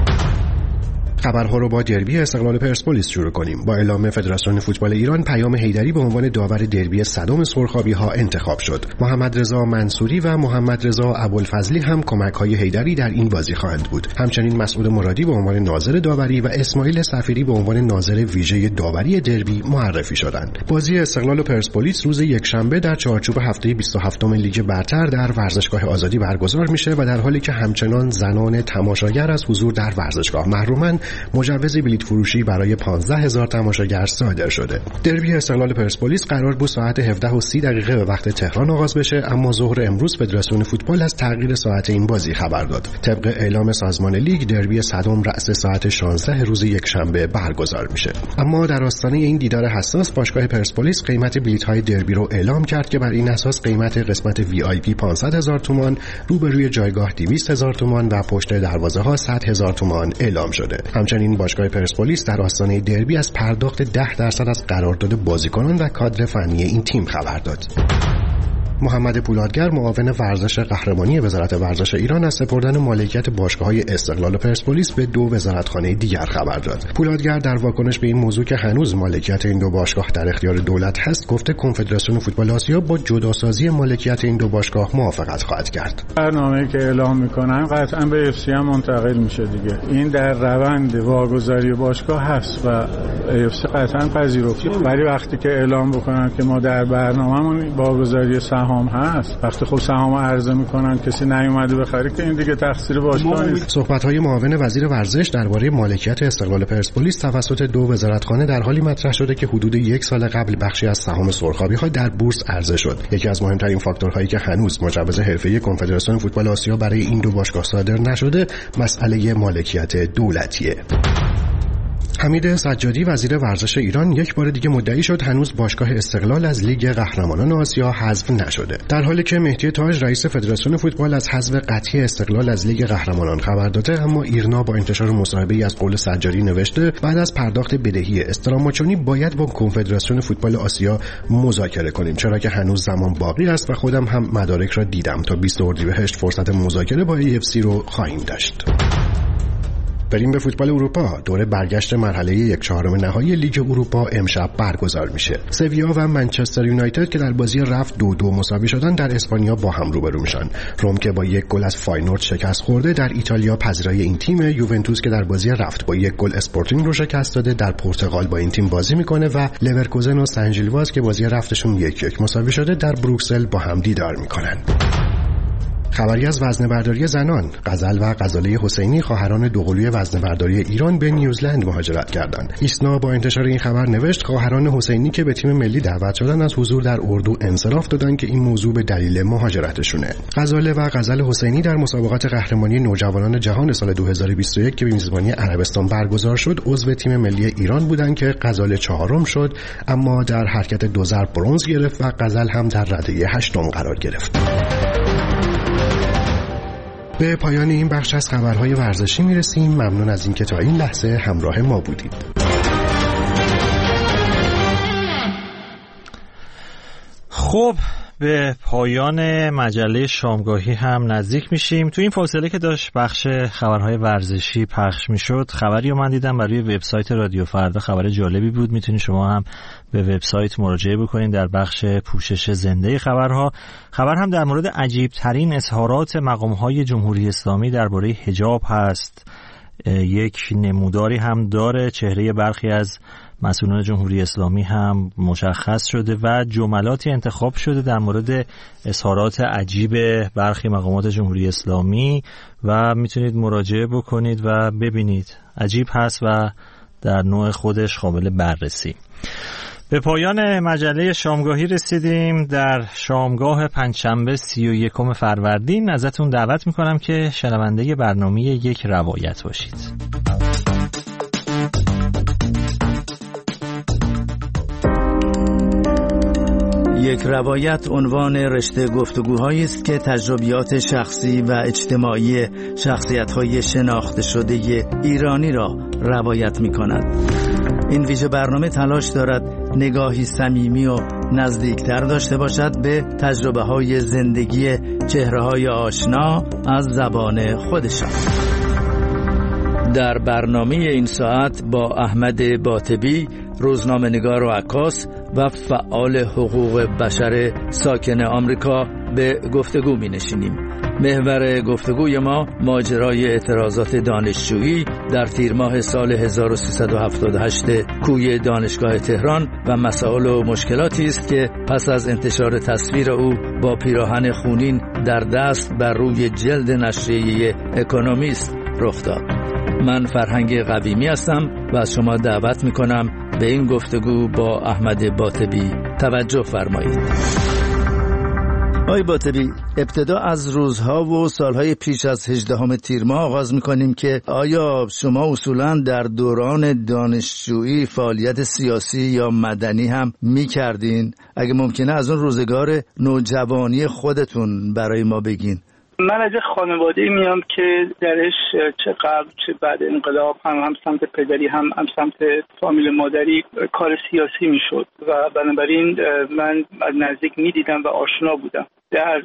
خبرها رو با دربی استقلال پرسپولیس شروع کنیم. با اعلام فدراسیون فوتبال ایران پیام حیدری به عنوان داور دربی صدام سرخابی‌ها انتخاب شد. محمد رضا منصوری و محمد رضا ابوالفضلی هم کمک‌های حیدری در این بازی خواهند بود. همچنین مسعود مرادی به عنوان ناظر داوری و اسماعیل صفیری به عنوان ناظر ویژه داوری دربی معرفی شدند. بازی استقلال و پرسپولیس روز یکشنبه در چارچوب هفته بیست و هفتم لیگ برتر در ورزشگاه آزادی برگزار میشه و در حالی که همچنان زنان تماشاگر از حضور در ورزشگاه محرومند، مجوز بلیط فروشی برای پانزده هزار تماشاگر صادر شده. دربی استقلال پرسپولیس قرار بود ساعت هفده و سی دقیقه به وقت تهران آغاز بشه، اما ظهر امروز فدراسیون فوتبال از تغییر ساعت این بازی خبر داد. طبق اعلام سازمان لیگ دربی صدام رأس ساعت شانزده روز یکشنبه برگزار میشه. اما در آستانه این دیدار حساس باشگاه پرسپولیس قیمت بلیط‌های دربی رو اعلام کرد که بر این اساس قیمت قسمت وی آی پی پانصد هزار تومان، روبروی جایگاه دویست هزار تومان و پشت دروازه‌ها صد هزار تومان اعلام شده. همچنین باشگاه پرسپولیس در آستانه دربی از پرداخت ده درصد از قرارداد بازیکنان و کادر فنی این تیم خبر داد. محمد پولادگر، معاون ورزش قهرمانی وزارت ورزش ایران، از سپردن مالکیت باشگاه‌های استقلال و پرسپولیس به دو وزارتخانه دیگر خبر داد. پولادگر در واکنش به این موضوع که هنوز مالکیت این دو باشگاه در اختیار دولت هست، گفته کنفدراسیون فوتبال آسیا با جداسازی مالکیت این دو باشگاه موافقت خواهد کرد.
برنامه‌ای که اعلام می‌کنن قطعاً به اف سی هم منتقل میشه دیگه. این در روند واگذاری باشگاه هست و اف سی قطعاً پذیرفته. ولی وقتی که اعلام بکنن که ما در برنامه‌مون واگذاری سهام هست، وقتی خب سهام عرضه میکنن کسی نیومده بخره که این دیگه تقصیر باشگاه نیست.
صحبت‌های معاون وزیر ورزش درباره مالکیت استقلال پرسپولیس توسط دو وزارتخانه در حالی مطرح شده که حدود یک سال قبل بخشی از سهام سرخابی‌ها در بورس عرضه شد. یکی از مهمترین فاکتورهایی که هنوز مجوز حرفه‌ای کنفدراسیون فوتبال آسیا برای این دو باشگاه صادر نشده، مسئله مالکیت دولتیه. حمید سجادی، وزیر ورزش ایران، یک بار دیگه مدعی شد هنوز باشگاه استقلال از لیگ قهرمانان آسیا حذف نشده. در حالی که مهدی تاج، رئیس فدراسیون فوتبال، از حذف قطعی استقلال از لیگ قهرمانان خبر داده، اما ایرنا با انتشار مصاحبه‌ای از قول سجادی نوشته بعد از پرداخت بدهی استراماچونی باید با کنفدراسیون فوتبال آسیا مذاکره کنیم، چرا که هنوز زمان باقی است و خودم هم مدارک را دیدم. تا بیست اردیبهشت فرصت مذاکره با ای اف سی رو خواهیم داشت. بریم به فوتبال اروپا. دوره برگشت مرحله یک چهارم نهایی لیگ اروپا امشب برگزار میشه. سویا و منچستر یونایتد که در بازی رفت دو دو مساوی شدن در اسپانیا با هم روبرو میشن. روم که با یک گل از فاینورد شکست خورده در ایتالیا پذیرای این تیم. یوونتوس که در بازی رفت با یک گل اسپورتینگ رو شکست داده در پرتغال با این تیم بازی میکنه و لورکوزن و سن ژیلواز که بازی رفتشون یک یک مساوی شده در بروکسل با هم دیدار میکنن. خبری از وزنه‌برداری زنان. غزل و غزاله حسینی، خواهران دوقلوی وزنه‌برداری ایران، به نیوزلند مهاجرت کردند. ایسنا با انتشار این خبر نوشت خواهران حسینی که به تیم ملی دعوت شدن از حضور در اردو انصراف دادن که این موضوع به دلیل مهاجرتشونه. غزاله و غزل حسینی در مسابقات قهرمانی نوجوانان جهان سال دو هزار و بیست و یک که به میزبانی عربستان برگزار شد عضو تیم ملی ایران بودند که غزاله چهارم شد، اما در حرکت دو ضرب برنز گرفت و غزل هم در رده هشتم قرار گرفت. به پایان این بخش از خبرهای ورزشی میرسیم. ممنون از اینکه تا این لحظه همراه ما بودید.
خب به پایان مجله شامگاهی هم نزدیک میشیم. تو این فاصله که داشت بخش خبرهای ورزشی پخش میشد، خبری رو من دیدم برای وبسایت رادیو فردا، خبر جالبی بود. میتونید شما هم به وبسایت مراجعه بکنید در بخش پوشش زنده خبرها. خبر هم در مورد عجیب ترین اظهارات مقامهای جمهوری اسلامی درباره حجاب هست. یک نموداری هم داره، چهره برخی از مسئولان جمهوری اسلامی هم مشخص شده و جملاتی انتخاب شده در مورد اظهارات عجیب برخی مقامات جمهوری اسلامی و میتونید مراجعه بکنید و ببینید. عجیب هست و در نوع خودش قابل بررسی. به پایان مجله شامگاهی رسیدیم. در شامگاه پنجشنبه سی و یکم فروردین ازتون دعوت میکنم که شنونده برنامه یک روایت باشید.
یک روایت عنوان رشته گفتگوهایی است که تجربیات شخصی و اجتماعی شخصیت‌های شناخته شده ایرانی را روایت می‌کند. این ویژه برنامه تلاش دارد نگاهی صمیمی و نزدیکتر داشته باشد به تجربه‌های زندگی چهره‌های آشنا از زبان خودشان. در برنامه این ساعت با احمد باطبی، روزنامه‌نگار و عکاس و فعال حقوق بشر ساکن آمریکا به گفتگو می‌نشینیم. محور گفتگوی ما ماجرای اعتراضات دانشجویی در تیر ماه سال هزار و سیصد و هفتاد و هشت کوی دانشگاه تهران و مسائل و مشکلاتی است که پس از انتشار تصویر او با پیراهن خونین در دست بر روی جلد نشریه اکونومیست رخ داد. من فرهنگ قویمی هستم و از شما دعوت میکنم به این گفتگو با احمد باطبی توجه فرمایید. آقای باطبی، ابتدا از روزها و سالهای پیش از هجدهم تیر ماه آغاز میکنیم که آیا شما اصولا در دوران دانشجویی فعالیت سیاسی یا مدنی هم میکردین؟ اگه ممکنه از اون روزگار نوجوانی خودتون برای ما بگین.
من از خانواده‌ای میام که درش چه قبل چه بعد انقلاب هم هم سمت پدری هم هم سمت فامیل مادری کار سیاسی میشد و بنابراین من از نزدیک میدیدم و آشنا بودم. در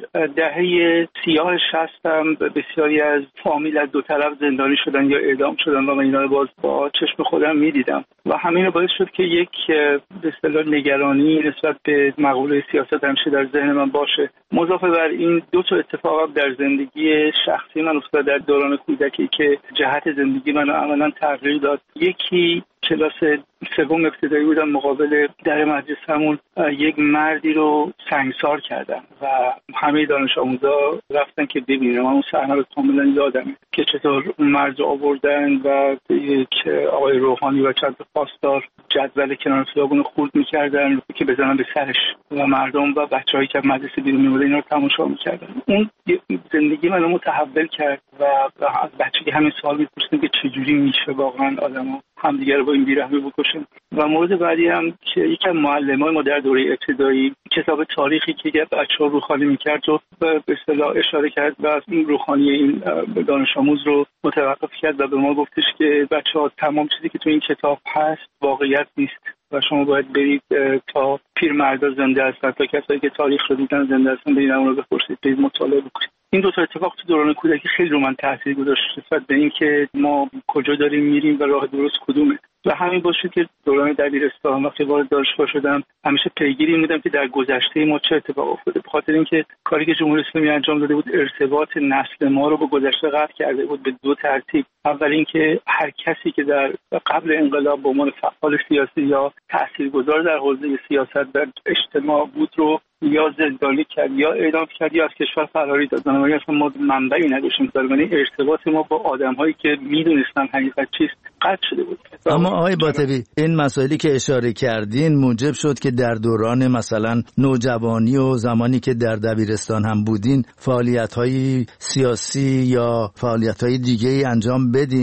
دهه سیاه شصتم بسیاری از فامیل از دو طرف زندانی شدن یا اعدام شدن و من اینا رو باز با چشم خودم میدیدم و همین باعث شد که یک به اصطلاح نگرانی نسبت به مقوله سیاست همیشه در ذهن من باشه. مضافه بر این دو تا اتفاق در زندگی شخصی من افتاد در دوران کودکی که جهت زندگی منو عملاً تغییر داد. یکی کلاس سوم ابتدایی بودم، مقابل در مدرسه‌مون یک مردی رو سنگسار کردن و همه دانش آموزا رفتن که ببینن. من اون صحنه رو کاملا یادمه که چطور اون مرد رو آوردن و یک آقای روحانی و چند تا پاسدار جدول کنار خیابون خورد می‌کردن که بزنن به سرش و مردم و بچه‌هایی که مدرسه بیرون می‌اومدن اینا رو تماشا می‌کردن. اون زندگی منو متحول کرد و از بچگی همین سوال می‌پرسیدم که چجوری میشه واقعا آدم‌ها همدیگه رو با این بیرحمی بکشن. و مورد بعدی هم که یکی از معلمای ما در دوره ابتدایی کتاب تاریخی که بچه‌ها روخانی می‌کرد و به اصطلاح اشاره کرد و این روخانی این دانش آموز رو متوقف کرد و به ما گفتش که بچه‌ها تمام چیزی که تو این کتاب هست واقعیت نیست و شما باید برید تا پیرمردا زنده هستن، تا کسایی که تاریخ رو دیدن زنده هستن برید اون رو بپرسید، برید مطالعه بکنید. این دو تا اتفاق تو دوران کودکی خیلی رو من تاثیر گذاشت نسبت به اینکه ما کجا داریم میریم و راه درست کدومه. و همین باشه که دوران دبیرستان وقتی وارد دانشگاه شدم همیشه پیگیری بودم که در گذشته ما چه اتفاق افتاده، به خاطر اینکه کاری که جمهوری اسلامی انجام داده بود ارتباط نسل ما رو با گذشته قطع کرده بود به دو ترتیب. اول اینکه هر کسی که در قبل انقلاب به عنوان فعال سیاسی یا تاثیرگذار در حوزه سیاست در اجتماع بود رو یا زندانی کرد یا اعدام کرد یا از کشور فراری داد. بنابراین اصلا ما منبعی نداشتیم، بنابراین ارتباط ما با آدم‌هایی که میدونستن حقیقت چیست قطع شده بود.
اما آقای باطبی، این مسائلی که اشاره کردین موجب شد که در دوران مثلا نوجوانی و زمانی که در دبیرستان هم بودین فعالیت‌های سیاسی یا فعالیت‌های دیگه‌ای انجام بدین؟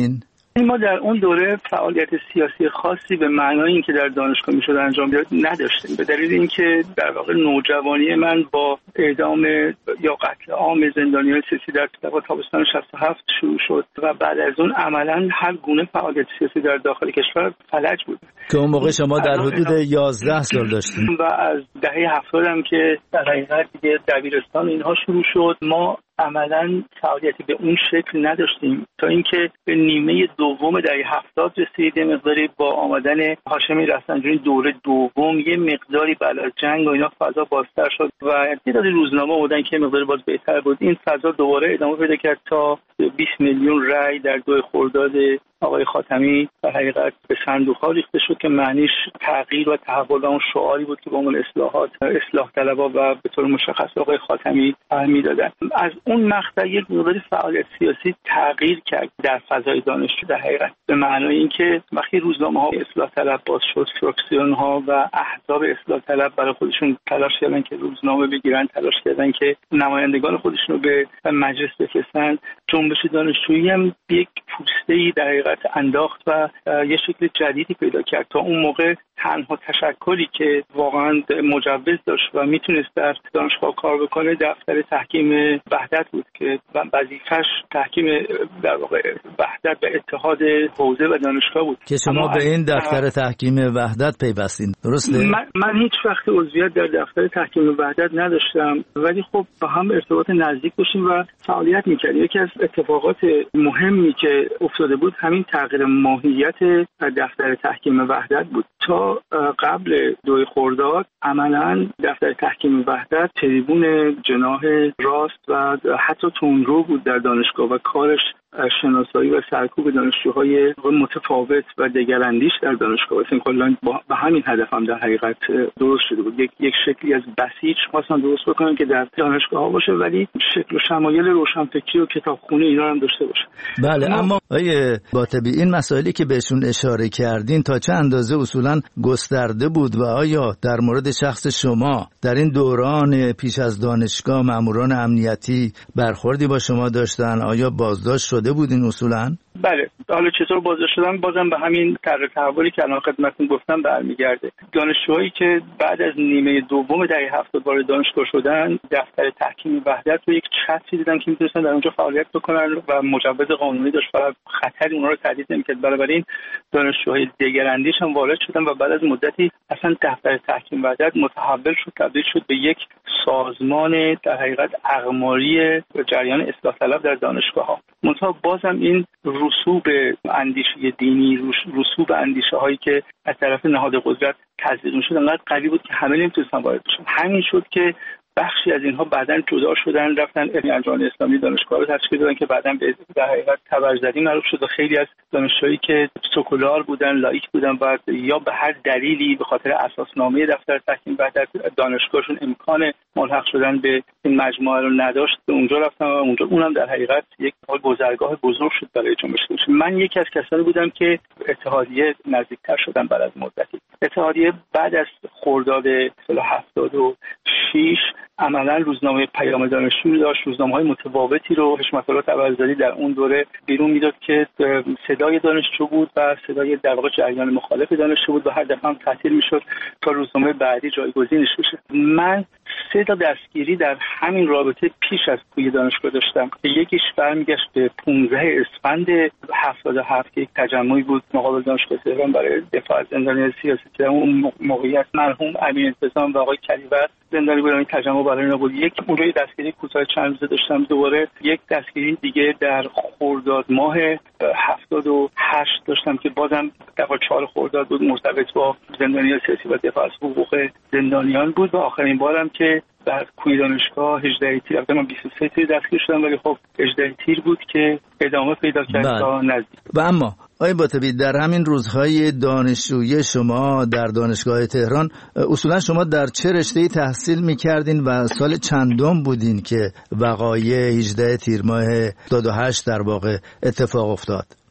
ما در اون دوره فعالیت سیاسی خاصی به معنای اینکه در دانشگاه میشد انجام داد نداشتیم، به دلیل اینکه در واقع نوجوانی من با اعدام یا قتل عام زندانیان سیاسی در تابستان شصت و هفت شروع شد و بعد از اون عملا هر گونه فعالیت سیاسی در داخل کشور فلج بود
که اون موقع شما در حدود یازده سال داشتیم
و از دهه هفتاد هم که در حقیقت دیگه دبیرستان اینها شروع شد، ما عملا فعالیتی به اون شکل نداشتیم تا اینکه به نیمه دوم دهه هفتاد رسید. یه مقداری با آمدن هاشمی رفسنجانی دوره دوم یه مقداری بعد از جنگ و اینا فضا بازتر شد و تعداد روزنامه بودن که مقداری باز بهتر بود. این فضا دوباره ادامه پیدا کرد تا بیست میلیون رای در دو خرداد آقای خاتمی در حقیقت به صندوق‌ها ریخته شد که معنیش تغییر و تحول و اون شعاری بود که به عنوان اصلاحات اصلاح طلبها و به طور مشخص آقای خاتمی میدادن. از اون مقطع یک مقدار فعالیت سیاسی تغییر کرد در فضای دانشجو در حقیقت به معنای اینکه وقتی روزنامه‌ها اصلاح طلب باز شد، فراکسیون‌ها و احزاب اصلاح طلب برای خودشون تلاش کردن که روزنامه بگیرن، تلاش کردن که نمایندگان خودشون رو به مجلس بفرستن. جنبش دانشجویی هم یک پوسته‌ای در حقیقت انداخت و یه شکل جدیدی پیدا کرد. تا اون موقع تنها تشکلی که واقعا مجوز داشت و میتونست در دانشگاه کار بکنه دفتر تحکیم وحدت بود که وظیفه‌اش تحکیم در واقع وحدت و اتحاد حوزه و دانشگاه بود
که شما به این دفتر تحکیم وحدت پیوستین، درسته؟
من, من هیچ وقت عضویت در دفتر تحکیم وحدت نداشتم، ولی خب با هم ارتباط نزدیک داشتیم و فعالیت میکردیم. یکی از اتفاقات مهمی که افتاده بود همین تغییر ماهیت دفتر تحکیم وحدت بود. تا قبل دو خرداد عملا دفتر تحکیم وحدت تریبون جناح راست و حتی تندرو بود در دانشگاه و کارش شناسایی و سرکوب دانشجوهای متفاوت و دگراندیش در دانشگاه است. کلا با همین هدف هم در حقیقت درست شده بود. یک یک شکلی از بسیج خواستن درست بکنن که در دانشگاه ها باشه ولی شکل و شمایل روشنفکری و کتابخونه اینا هم داشته باشه.
بله اما, اما آیه باطبی این مسائلی که بهشون اشاره کردین تا چه اندازه اصولا گسترده بود و آیا در مورد شخص شما در این دوران پیش از دانشگاه ماموران امنیتی برخوردی با شما داشتن؟ آیا بازداشت شده بودین اصولا؟
بله. حالا چطور بازداشت شدن بازم به همین طرح تحولی که الان خدمتتون گفتم برمیگرده. دانشجوهایی که بعد از نیمه دوم دهه هفتاد وارد دانشگاه شدن دفتر تحکیم وحدت رو یک چتری دیدن که میتونستن در اونجا فعالیت بکنن و مجوز قانونی داشت و خطری اونها رو تهدید نمی‌کرد. بنابراین دانشجوهای دگراندیش هم وارد شدن و بعد از مدتی اصلا دفتر تحکیم وحدت متحول شد، تبدیل شد به یک سازمان در حقیقت اقماری جریان اصلاح طلب در دانشگاه‌ها. منتها بازم این رسوب اندیشه دینی، رسوب اندیشه هایی که از طرف نهاد قدرت تزریق می‌شد انقدر قوی بود که همه نمی‌تونستن وارد بشن. همین شد که بخشی از اینها بعداً جدا شدن، رفتن انجمن اسلامی دانشگاه رو تشکیل دادن که بعداً به در حقیقت تبرزدی معروف شد و خیلی از دانشجویی که سکولار بودن، لایک بودن و یا به هر دلیلی به خاطر اساسنامه دفتر تحکیم وحدت دانشگاهشون امکان ملحق شدن به این مجموعه رو نداشت، به اونجا رفتن و اونجا اونم در حقیقت یک گذرگاه بزرگ شد برای جنبش. من یکی از کسانی بودم که اتحادیه نزدیکتر شدم بعد از مدتی. اتحادیه بعد از خرداد هفتاد و شش عملا روزنامه پیام دانشجو داشت، روزنامه‌های متفاوتی رو حشمت الله تبرزدی در اون دوره بیرون میداد که صدای دانشجو بود و صدای در واقع جریان مخالف دانشجو بود و هر دفعه هم تعطیل میشد تا روزنامه بعدی جایگزینش بشه. من سه تا دستگیری در همین رابطه پیش از توی دانشگاه داشتم که یکیش برمیگشت به پانزده اسفند هفتاد و هفت که یک تجمعی بود مقابل دانشگاه تهران برای دفاع از زندانیان سیاسی که اون موقعیت مرحوم امین انتظام و آقای کلیور زندانی بودن. این تجمع برای اینا بود. یک اونجای دستگیری کوتاه چند روزه داشتم. دوباره یک دستگیری دیگه در خرداد ماه هفتاد و هشت داشتم که بازم در چهار خرداد بود، مرتبط با زندانیان سیاسی و دفاع از حقوق زندانیان بود و آخرین بارم که در کوی دانشگاه هجده تیر البته من بیست و سه تیر دستگیر شدم ولی خب هجده تیر بود که ادامه پیدا کرد تا نزدیک.
و اما آقای باطبی در همین روزهای دانشجویی شما در دانشگاه تهران اصولا شما در چه رشته‌ای تحصیل می‌کردین و سال چندم بودین که وقایع هجده تیر ماه هفتاد و هشت در واقع اتفاق افتاد؟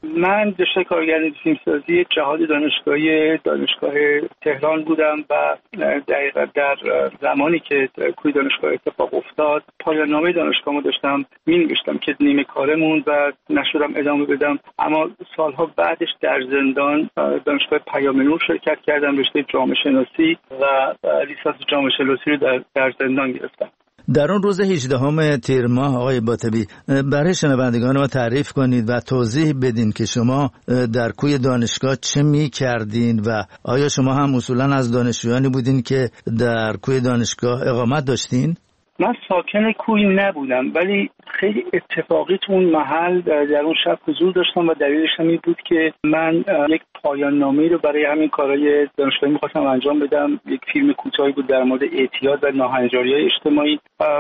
من رشته کارگردانی فیلمسازی جهاد دانشگاهی دانشگاه تهران بودم و دقیقا در زمانی که کوی دانشگاه اتفاق افتاد پایان نامه دانشگاهمو داشتم می‌نوشتم که نیمه کارمون و نشدم ادامه بدم، اما سالها بعدش در زندان دانشگاه پیام نور شرکت کردم، رشته جامعه شناسی و لیسانس جامعه شناسی رو در, در زندان گرفتم.
در اون روز هجدهم تیر ماه آقای باطبی برای شنوندگان ما تعریف کنید و توضیح بدین که شما در کوی دانشگاه چه می کردین و آیا شما هم اصولا از دانشجویانی بودین که در کوی دانشگاه اقامت داشتین؟
من ساکن کوی نبودم ولی خیلی اتفاقی تو اون محل در اون شب حضور داشتم و دلیلش هم این بود که من یک پایان نامه‌ای رو برای همین کارهای دانشگاهی می‌خواستم انجام بدم. یک فیلم کوتاهی بود در مورد اعتیاد و ناهنجاری‌های اجتماعی.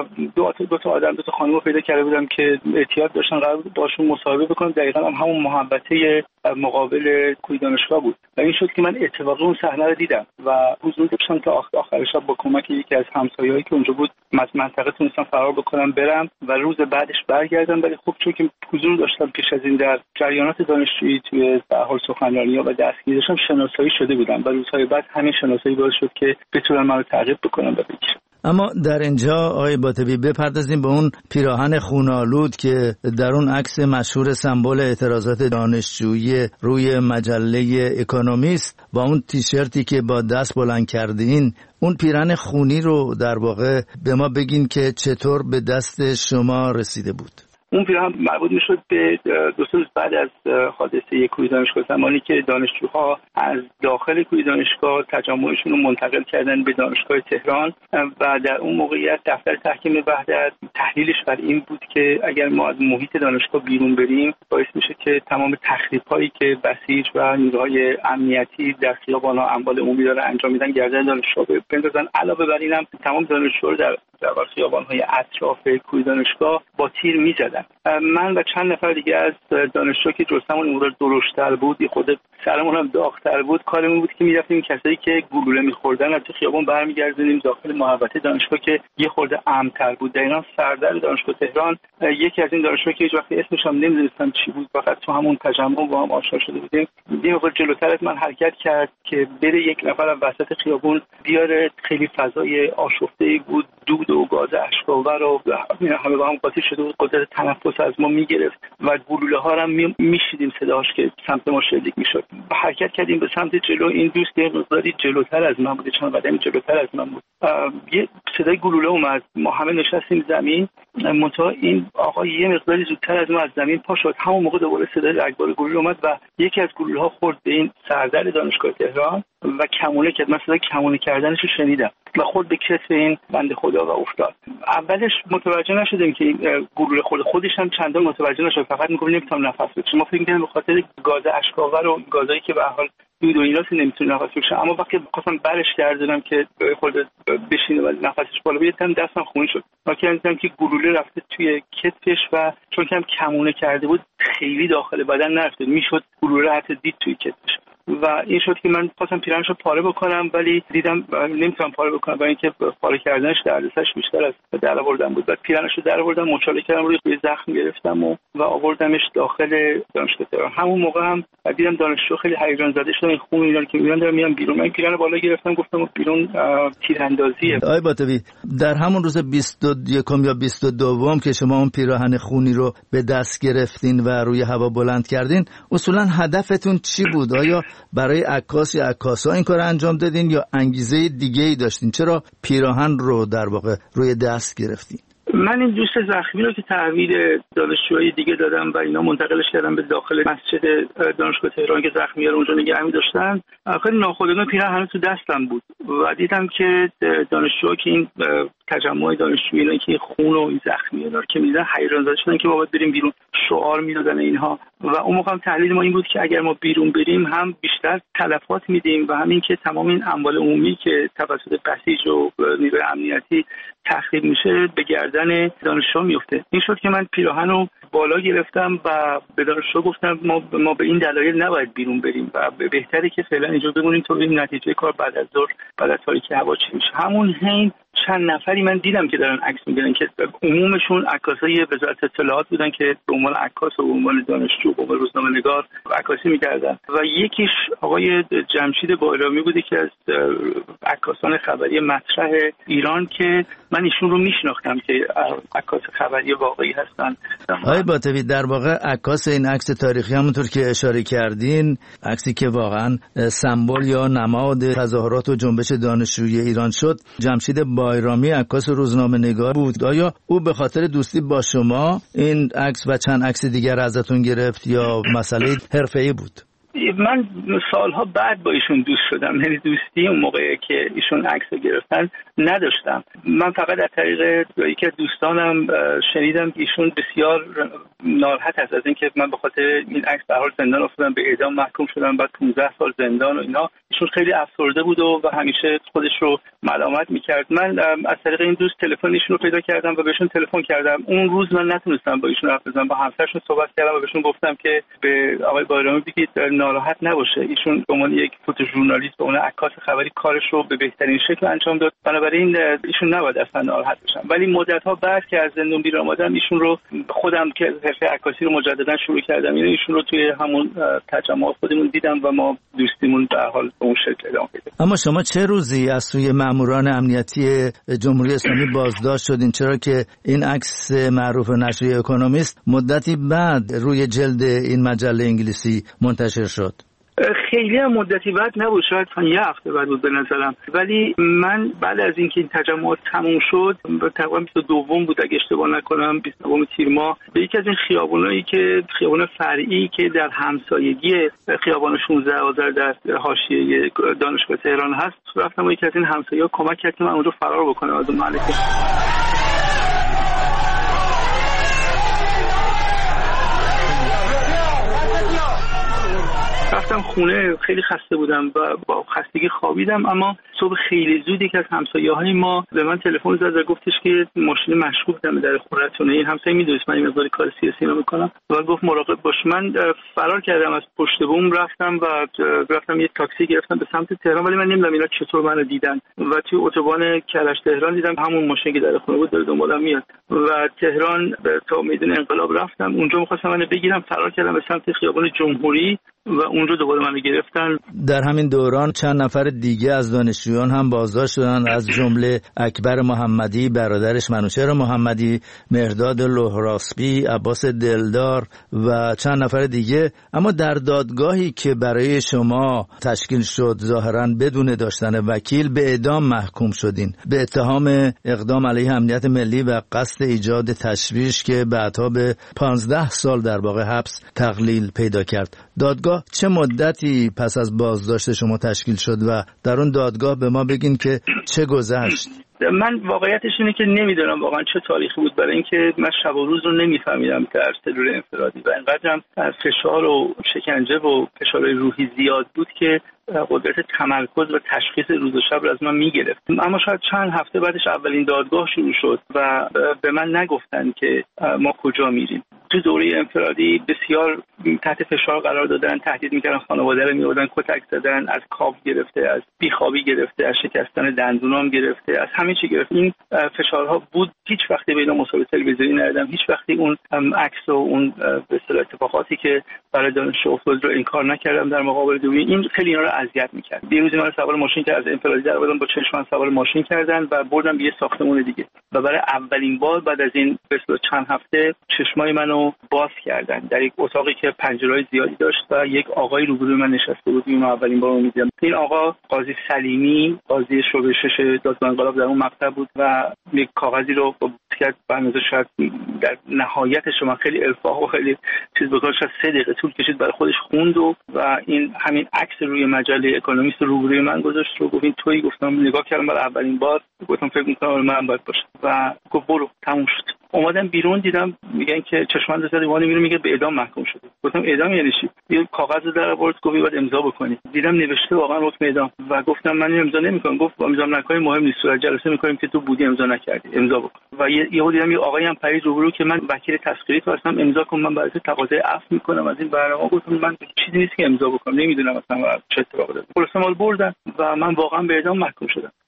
دو تا دو تا آدم دو تا خانم رو پیدا کرده بودم که اعتیاد داشتن، قرار بود باشون مصاحبه بکنم. دقیقاً هم همون محوطه مقابل کوی دانشگاه بود و این شد که من اتفاقی اون صحنه رو دیدم و حضور داشتم تا آخر شب با کمک یکی از همسایه‌هایی که اونجا بود منطقه تونستم فرار بکنم برم و روز بعدش برگردم. ولی خب چون که حضور داشتم پیش از این در جریانات دانشجویی توی به حال سخنرانی‌ها و دستگیری داشتم، شناسایی شده بودم و روزهای بعد همین شناسایی باعث شد که بتونم منو تعقیب بکنم و بگیرم.
اما در اینجا آقای باطبی بپردازیم به اون پیراهن خون‌آلود که در اون عکس مشهور سمبل اعتراضات دانشجویی روی مجله اکونومیست و اون تیشرتی که با دست بلند کردین، اون پیراهن خونی رو در واقع به ما بگین که چطور به دست شما رسیده بود.
اون پیراهن مربوط میشد به دو سه روز بعد از حادثه کوی دانشگاه، زمانی که دانشجوها از داخل کوی دانشگاه تجمعشون رو منتقل کردن به دانشگاه تهران و در اون موقعیت دفتر تحکیم وحدت تحلیلش بر این بود که اگر ما از محیط دانشگاه بیرون بریم باعث میشه که تمام تخریب‌هایی که بسیج و نیروهای امنیتی در خیابان‌ها اموال عمومی داره انجام میدن گردن دانشجوها بندازن. علاوه بر اینم تمام دانشجوها در در خیابان‌های اطراف کوی دانشگاه با تیر می‌زدن. من و چند نفر دیگه از دانشجو که جسممون مقدار درشت‌تر بود، خود سرمون هم داغ‌تر بود، کارمون بود که می‌رفتیم کسایی که گلوله می‌خوردن از خیابان برمیگردونیم داخل محوطه دانشگاه که یه خورده امن‌تر بود. در اینا سردر دانشگاه تهران یکی از این دانشجوها که هیچ وقت اسمش هم نمی‌دونستم چی بود، فقط تو همون تجمع با هم آشنا شده بودیم، یه مقدار جلوتر از من حرکت کرد که بره یک نفر از وسط خیابون بیاره. خیلی فضای آشفته‌ای بود، دود و گاز اشک‌آور و همه با هم قاطی شده بود، قدرت تنفس از ما میگرفت و گلوله ها رو هم میشیدیم صداش که سمت ما شلیک میشد. حرکت کردیم به سمت جلو. این دوست یه مقداری جلوتر از من بود، چند قدمی جلوتر از من بود. یه صدای گلوله اومد، ما همه نشستیم زمین، منتها این آقا یه مقداری زودتر از ما از زمین پا شد. همون موقع دوباره صدای رگبار گلوله اومد و یکی از گلوله ها خورد به این سردر دانشگاه تهران و کمونه کرد. من صدای کمونه کردنش رو شنیدم و خورد به کتف این بنده خدا و افتاد. اولش متوجه نشدیم که گلوله خود خودش هم چندان متوجه نشد، فقط میگم نمیتونم نفس بکشم. ما فکر می‌کردیم به خاطر گاز اشک‌آور و گازایی که به هر حال دود و ایناست نمیتونه نفس بکشه، اما وقتی خواستم برش گردونم که خود بشینه و نفسش بالا بیاد دستم خونی شد. واقعا دیدم که گلوله رفته توی کتفش و چون که هم کمونه کرده بود خیلی داخل بدن نرفته، میشد گلوله حتی دید توی کتفش و این شد که من خواستم پیرنشو پاره بکنم ولی دیدم نمیتونم پاره بکنم برای اینکه پاره کردنش دردسرش بیشتر از در آوردن بود. بعد پیرنشو در آوردم، مچاله کردم، روی زخم گرفتم و و آوردمش داخل دانشگاه تهران. همون موقع هم دیدم دانشجو خیلی هیجان زده شدن، خون اینا که میرن دارم میام بیرون. من پیرنو بالا گرفتم گفتم بیرون تیراندازیه.
آقای باطبی در همون روز بیست و یک یا بیست و دو که شما اون پیراهن خونی رو به دست گرفتین و روی هوا بلند کردین، اصولا هدفتون چی بود؟ آیا برای عکاس یا عکاسا این کار انجام دادین یا انگیزه دیگه ای داشتین؟ چرا پیراهن رو در واقع روی دست گرفتین؟
من این دوست زخمی رو که تحویل دانشجوهای دیگه دادم و اینا منتقلش کردم به داخل مسجد دانشگاه تهران که زخمی‌ها رو اونجا نگه می‌داشتن، خیلی ناخودآگاه پیراهن هنوز تو دستم بود و دیدم که دانشجوها که این تجمع دانشجویی اینا که خون و این زخمی‌ها رو که می‌دیدن حیران زده شدن که ما باید بریم بیرون، شعار می‌دادن اینها و اون موقع هم تحلیل ما این بود که اگر ما بیرون بریم هم بیشتر تلفات میدیم و همین که تمام این اموال عمومی که توسط بسیج و نیروی امنیتی تخریب میشه به گردن دانشجو میفته. این شد که من پیراهن رو بالا گرفتم و به دانشجو گفتم ما ما به این دلایل نباید بیرون بریم و بهتره که فعلا اینجا بمونیم تا ببینیم نتیجه کار بعد از ظهر بعد از تاریکی هوا چی میشه. همون حین چند نفری من دیدم که دارن عکس میگیرن که عمومشون عکاسای وزارت اطلاعات بودن که به عنوان عکاس و به عنوان دانشجو به عنوان روزنامه‌نگار عکاسی میکردن و یکیش آقای جمشید بایرامی بوده که از عکاسان خبری مطرح ایران که من ایشون رو میشناختم که عکاس خبری واقعی هستن.
آقای باطبی، در واقع عکاس این عکس تاریخی همونطور که اشاره کردین، عکسی که واقعا سمبل یا نماد تظاهرات و جنبش دانشجویی ایران شد، جمشید بایرامی عکاس روزنامه‌نگار بود. آیا او به خاطر دوستی با شما این عکس و چند عکس دیگر ازتون گرفت یا مسئله حرفه‌ای بود؟
من سالها بعد با ایشون دوست شدم، یعنی دوستی اون موقعی که ایشون عکس رو گرفتن نداشتم. من فقط از طریق یکی از دوستانم شنیدم که ایشون بسیار ناراحت است از اینکه من به خاطر این عکس به حال زندان افتادم، به اعدام محکوم شدم، بعد پانزده سال زندان و اینا. ایشون خیلی افسرده بود و همیشه خودش رو ملامت میکرد. من از طریق این دوست تلفن ایشون رو پیدا کردم و بهشون تلفن کردم. اون روز من نتونستم با ایشون حرف بزنم، با همسرشون صحبت کردم و بهشون گفتم که به آقای بایرامی بگید ناراحت نباشه. ایشون به عنوان یک فوتوژورنالیست و اون عکاس خبری کارش رو به بهترین شکل انجام داد، بنابراین ایشون نباید اصلا ناراحت بشن. ولی مدت‌ها بعد که از زندان بیرون اومدم ایشون رو خودم که حرفه عکاسی رو مجددا شروع کردم، یعنی ایشون رو توی همون تجمع خودمون دیدم و ما دوستیمون به هر حال به اون شکل ادامه پیدا.
اما شما چه روزی از سوی ماموران امنیتی جمهوری اسلامی بازداشت شدین؟ چرا که این عکس معروف نشریه اکونومیست مدتی بعد روی جلد این مجله انگلیسی منتشر شد؟
خیلی هم مدتی بعد نبود، شاید یه هفته بعد بود به نظرم. ولی من بعد از اینکه این تجمعات تموم شد، تقریبا بیست و دوم بود اگه اشتباه نکنم، بیست و دوم تیر ماه، به یکی از این خیابونایی که خیابان فرعی که در همسایگی خیابان شانزده آذر در حاشیه دانشگاه تهران هست رفتم و یکی از این همسایه‌ها کمک کرد که من اونجا فرار بکنم از اون محله. رفتم خونه، خیلی خسته بودم و با خستگی خوابیدم، اما صبح خیلی زود یک از همسایه‌های ما به من تلفن زد و گفتش که ماشین مشکوک دم در خونه‌تونه. این همسایه می‌دونست من این مقدار کار سیاسی رو می‌کنم و گفت مراقب باش. من فرار کردم، از پشت بوم رفتم و رفتم یه تاکسی گرفتم به سمت تهران، ولی من نمی‌دونم اینا چطور منو دیدن و توی اتوبان کرج تهران دیدم همون ماشین که در خونه بود داره دنبالم میاد و تهران تا میدون انقلاب رفتم. اونجا می‌خواستم منو بگیرم، فرار کردم به سمت خیابان جمهوری و اونجا دوباره منو گرفتن.
در همین دوران چند نفر دیگه از دانشجویان هم بازداشت شدن، از جمله اکبر محمدی، برادرش منوچهر محمدی، مهرداد لهراسبی، عباس دلدار و چند نفر دیگه. اما در دادگاهی که برای شما تشکیل شد ظاهراً بدون داشتن وکیل به اعدام محکوم شدین به اتهام اقدام علیه امنیت ملی و قصد ایجاد تشویش که بعدها به پانزده سال در واقع حبس تقلیل پیدا کرد. دادگاه چه مدتی پس از بازداشت شما تشکیل شد و در اون دادگاه به ما بگین که چه گذشت؟
من واقعیتش اینه که نمیدونم واقعا چه تاریخی بود، برای اینکه من شب و روز رو نمیفهمیدم در سلول انفرادی و اینقدرم فشار و شکنجه و فشارهای روحی زیاد بود که قدرت تمرکز و تشخیص روز و شب رو از من میگرفت. اما شاید چند هفته بعدش اولین دادگاه شروع شد و به من نگفتن که ما کجا میریم. تو دوره انفرادی بسیار تحت فشار قرار دادن، تهدید میکردن، خانواده رو میوردن کتک زدن، از خواب گرفته، از بیخوابی گرفته، از شکستن دندونام گرفته، از همه چی گرفته. این فشارها بود. هیچ وقتی به اینا مصاحبه تلویزیونی ندیدم، هیچ وقتی اون عکس و اون به اصطلاح اتفاقاتی که برای دانشجو افتاد رو انکار نکردم در مقابل دوی. این خیلی اینا رو اذیت میکرد. یه روزی من سوار ماشین که از انفرادی در اومدم با چشمم سوار ماشین کردن و بردم به یه ساختمون دیگه و برای اولین بار بعد از این به اصطلاح چند هفته چشمای منو باز کردن در یک اتاقی که پنجره‌های زیادی داشت و یک آقای روبروی من نشسته بود. من اولین بار می‌دیدم. این آقا قاضی سلیمی، قاضی شعبه شش دادگاه انقلاب در اون مقطع بود و یک کاغذی رو کرد برنامه شاید در نهایت شما خیلی ارفاق و خیلی چیز بکنه، شاید سه دقیقه طول کشید برای خودش خوند و و این همین عکس روی مجله اکونومیست روبروی من گذاشت رو گفت این تویی. گفتم نگاه کردم برای اولین بار، گفتم فکر می‌کنم من باید باشم و گفت برو تموم شد. اومدم بیرون دیدم میگن که چشمان زده وانی میره میگه به اعدام محکوم شده. گفتم اعدام یعنی چی؟ یه کاغذ در آورد گفت باید امضا بکنی. دیدم نوشته واقعا حکم اعدام و گفتم من امضا نمیکنم. گفت امضا نکنی مهم نیست، صورت جلسه میکنیم که تو بودی امضا نکردی، امضا بکن. و یهو دیدم یه آقایی هم پرید روبرو که من وکیل تسخیری تو هستم، امضا کن من برات تقاضای عفو میکنم از این برنامه. گفتم من چیزی نیست که امضا بکنم، نمیدونم اصلا چه اتفاقی افتاد. پلیس مال بردن و من واقعا به اعدام محکوم شدم.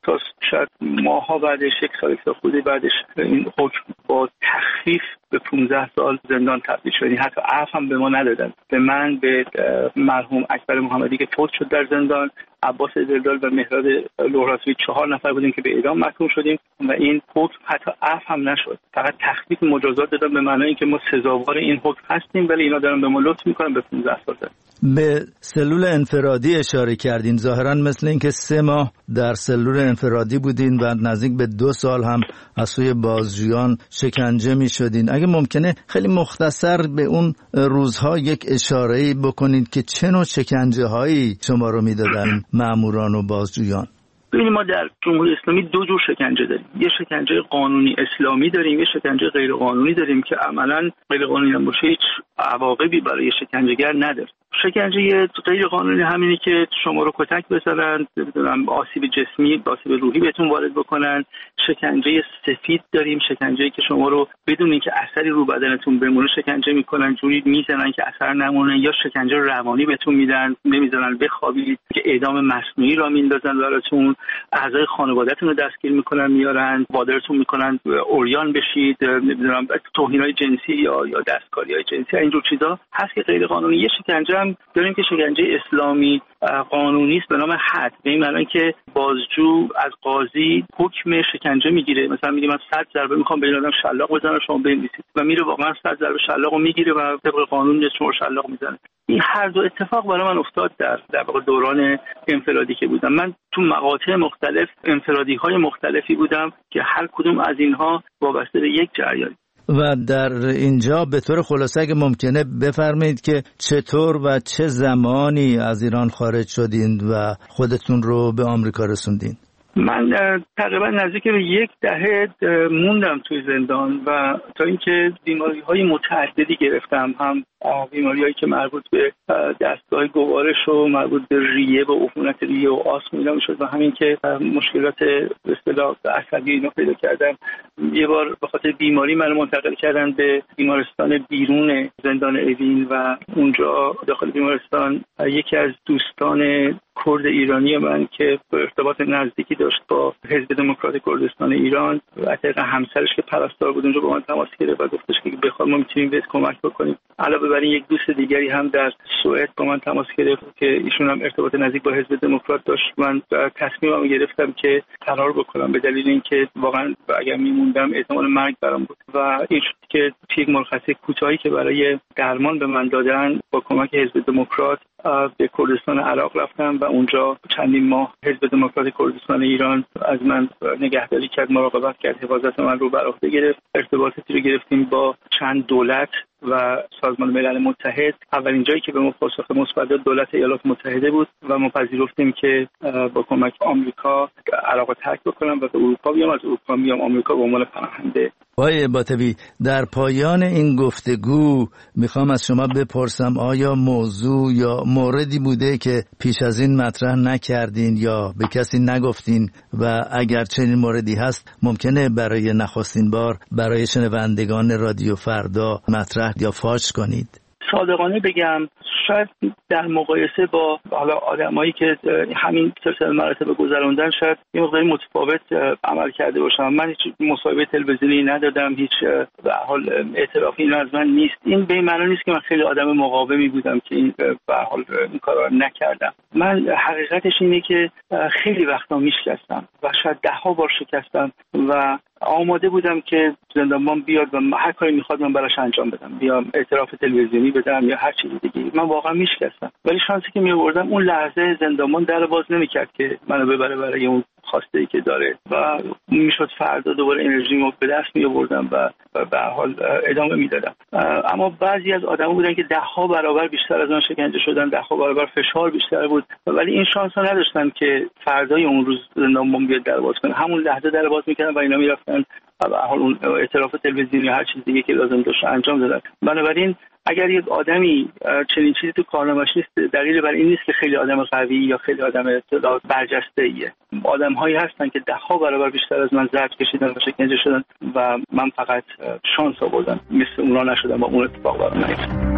تا شاید ماها بعدش، یک سال تا خودی بعدش این حکم با تخفیف به پانزده سال زندان تبدیل شد. حتی عفو هم به ما ندادن، به من، به مرحوم اکبر محمدی که فوت شد در زندان، عباس دلدال و مهراد لهراسوی، چهار نفر بودیم که به اعدام محکوم شدیم و این حکم حتی عفو هم نشد، فقط تخفیف مجازات دادن به معنای اینکه ما سزاوار این حکم هستیم، ولی اینا دارن به ما لطف میکنن به پانزده سال.
به سلول انفرادی اشاره کردین، ظاهرا مثل اینکه سه ماه در سلول انفرادی بودین و نزدیک به دو سال هم از سوی بازجویان شکنجه می شدین. اگه ممکنه خیلی مختصر به اون روزها یک اشاره‌ای بکنید که چه نوع شکنجه هایی شما رو میدادن ماموران و بازجویان؟
ببینید، ما در جمهوری اسلامی دو جور شکنجه داریم. یه شکنجه قانونی اسلامی داریم، یه شکنجه غیر قانونی داریم که عملاً غیر قانونی هم باشه هیچ عواقبی برای شکنجهگر نداره. شکنجه غیر قانونی همینی که شما رو کتک بزنن، نمیدونم آسیب جسمی، آسیب روحی بهتون وارد بکنن. شکنجه سفید داریم، شکنجه‌ای که شما رو بدون اینکه اثری رو بدنتون بمونه شکنجه میکنن، جوری میزنن که اثر نمونه، یا شکنجه روانی بهتون میدن، نمیذارن بخوابید، که اعدام مصنوعی را میندازن براتون، اعضای خانواده‌تون رو دستگیر میکنن، میارن وادارتون میکنن عریان بشید، نمیدونم توهین‌های جنسی یا یا دستکاری‌های جنسی، اینجور چیزا هست که غیر قانونی. یه شکنجه هم داریم که شکنجه اسلامی قانونی است به نام حد، به این معنی که بازجو از قاضی حکم شکنجه میگیره، مثلا میگه من صد ضربه میخوام به این آدم شلاق بزنم، شما بنویسید، و میره واقعا صد ضربه شلاقو میگیره و طبق قانون شما شلاق میزنه. این هر دو اتفاق برای من افتاد در در واقع دوران انفرادی که بودم. من تو مقاطع مختلف انفرادی‌های مختلفی بودم که هر کدوم از اینها وابسته به یک جریان.
و در اینجا به طور خلاصه اگه ممکنه بفرمایید که چطور و چه زمانی از ایران خارج شدین و خودتون رو به آمریکا رسوندین؟
من تقریبا نزدیک به یک دهه موندم توی زندان و تا اینکه بیماری‌های متعددی گرفتم، هم بیماری‌هایی که مربوط به دستگاه گوارش و مربوط به ریه و عفونت ریه و آسم اینا میشد و همین که مشکلات به اصطلاح عصبی اینا پیدا کردم. یه بار به خاطر بیماری منو منتقل کردن به بیمارستان بیرون زندان اوین و اونجا داخل بیمارستان یکی از دوستان کرد ایرانی من که ارتباط نزدیکی داشت با حزب دموکرات کردستان ایران و طبق همسرش که پرستار بود اونجا با من تماس گرفت و گفتش که بخوام ما میتونیم بهت کمک بکنیم. علاوه بر این یک دوست دیگری هم در سوئد با من تماس گرفت که ایشون هم ارتباط نزدیک با حزب دموکرات داشت. من تصمیمم گرفتم که فرار بکنم به دلیل اینکه واقعا اگر میموندم احتمال مرگ برام بود و این شد که یک مرخصی کوتاهی که برای درمان به من دادن با کمک حزب دموکرات به کردستان عراق رفتم و اونجا چندین ماه حزب دموکرات کردستان ایران از من نگهداری کرد، مراقبت کرد، حفاظت من رو بر عهده گرفت. ارتباطاتی رو گرفتیم با چند دولت و سازمان ملل متحد. اولین جایی که به ما پاسخ مثبت داد دولت ایالات متحده بود و ما پذیرفتیم که با کمک آمریکا عراق رو ترک بکنم و به اروپا بیام، از اروپا میام آمریکا به عنوان پناهنده.
آقای باطبی، در پایان این گفتگو میخوام از شما بپرسم آیا موضوع یا موردی بوده که پیش از این مطرح نکردین یا به کسی نگفتین و اگر چنین موردی هست ممکنه برای نخستین بار برای شنوندگان رادیو فردا مطرح یا فاش کنید؟
صادقانه بگم شاید در مقایسه با حالا آدمایی که همین سلسله مراتب گذروندن شاید یه مقداری متفاوت عمل کرده باشم. من هیچ مصاحبه تلویزیونی ندادم، هیچ به حال اعترافی این از من نیست. این به این معنی نیست که من خیلی آدم مقاومی بودم که این به حال این کارا نکردم. من حقیقتش اینه که خیلی وقتا میشکستم و شاید ده ها بار شکستم و آماده بودم که زندانبان بیاد و هر کاری میخواد من براش انجام بدم، بیام اعتراف تلویزیونی بدم یا هر چیز دیگه. من واقعا میشکستم، ولی شانسی که میآوردم اون لحظه زندانبان در باز نمیکرد که منو ببره برای اون خواسته ای که داره و میشد فردا دوباره انرژیمو به دست میآوردم و به هر حال ادامه میدادم. اما بعضی از آدما بودن که ده ها برابر بیشتر از من شکنجه شدن، ده ها برابر فشار بیشتر بود، ولی این شانس رو نداشتن که فردای اون روز زندانبان بیاد در باز کنه. همون لحظه در باز میکردن و اینا میرفتن و به هر حال اون اعتراف تلویزیونی یا هر چیز دیگه که لازم داشت انجام دادن. بنابراین اگر یک آدمی چنین چیزی تو کارنامه‌اش نیست، دلیل بر این نیست که خیلی آدم قوی یا خیلی آدم اطلاع برجسته‌ایه. آدم‌هایی هستن که ده ها برابر بیشتر از من ضرب کشیدن و شکنجه شدن و من فقط شانس آوردم، مثل اونا نشدم و اون اتفاق برام نیفتاد.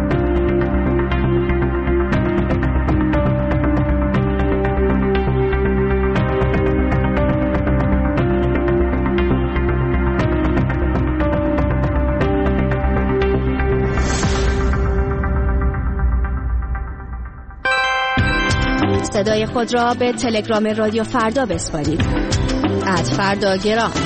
صدای خود را به تلگرام رادیو فردا بسپارید. ات فردا گرام.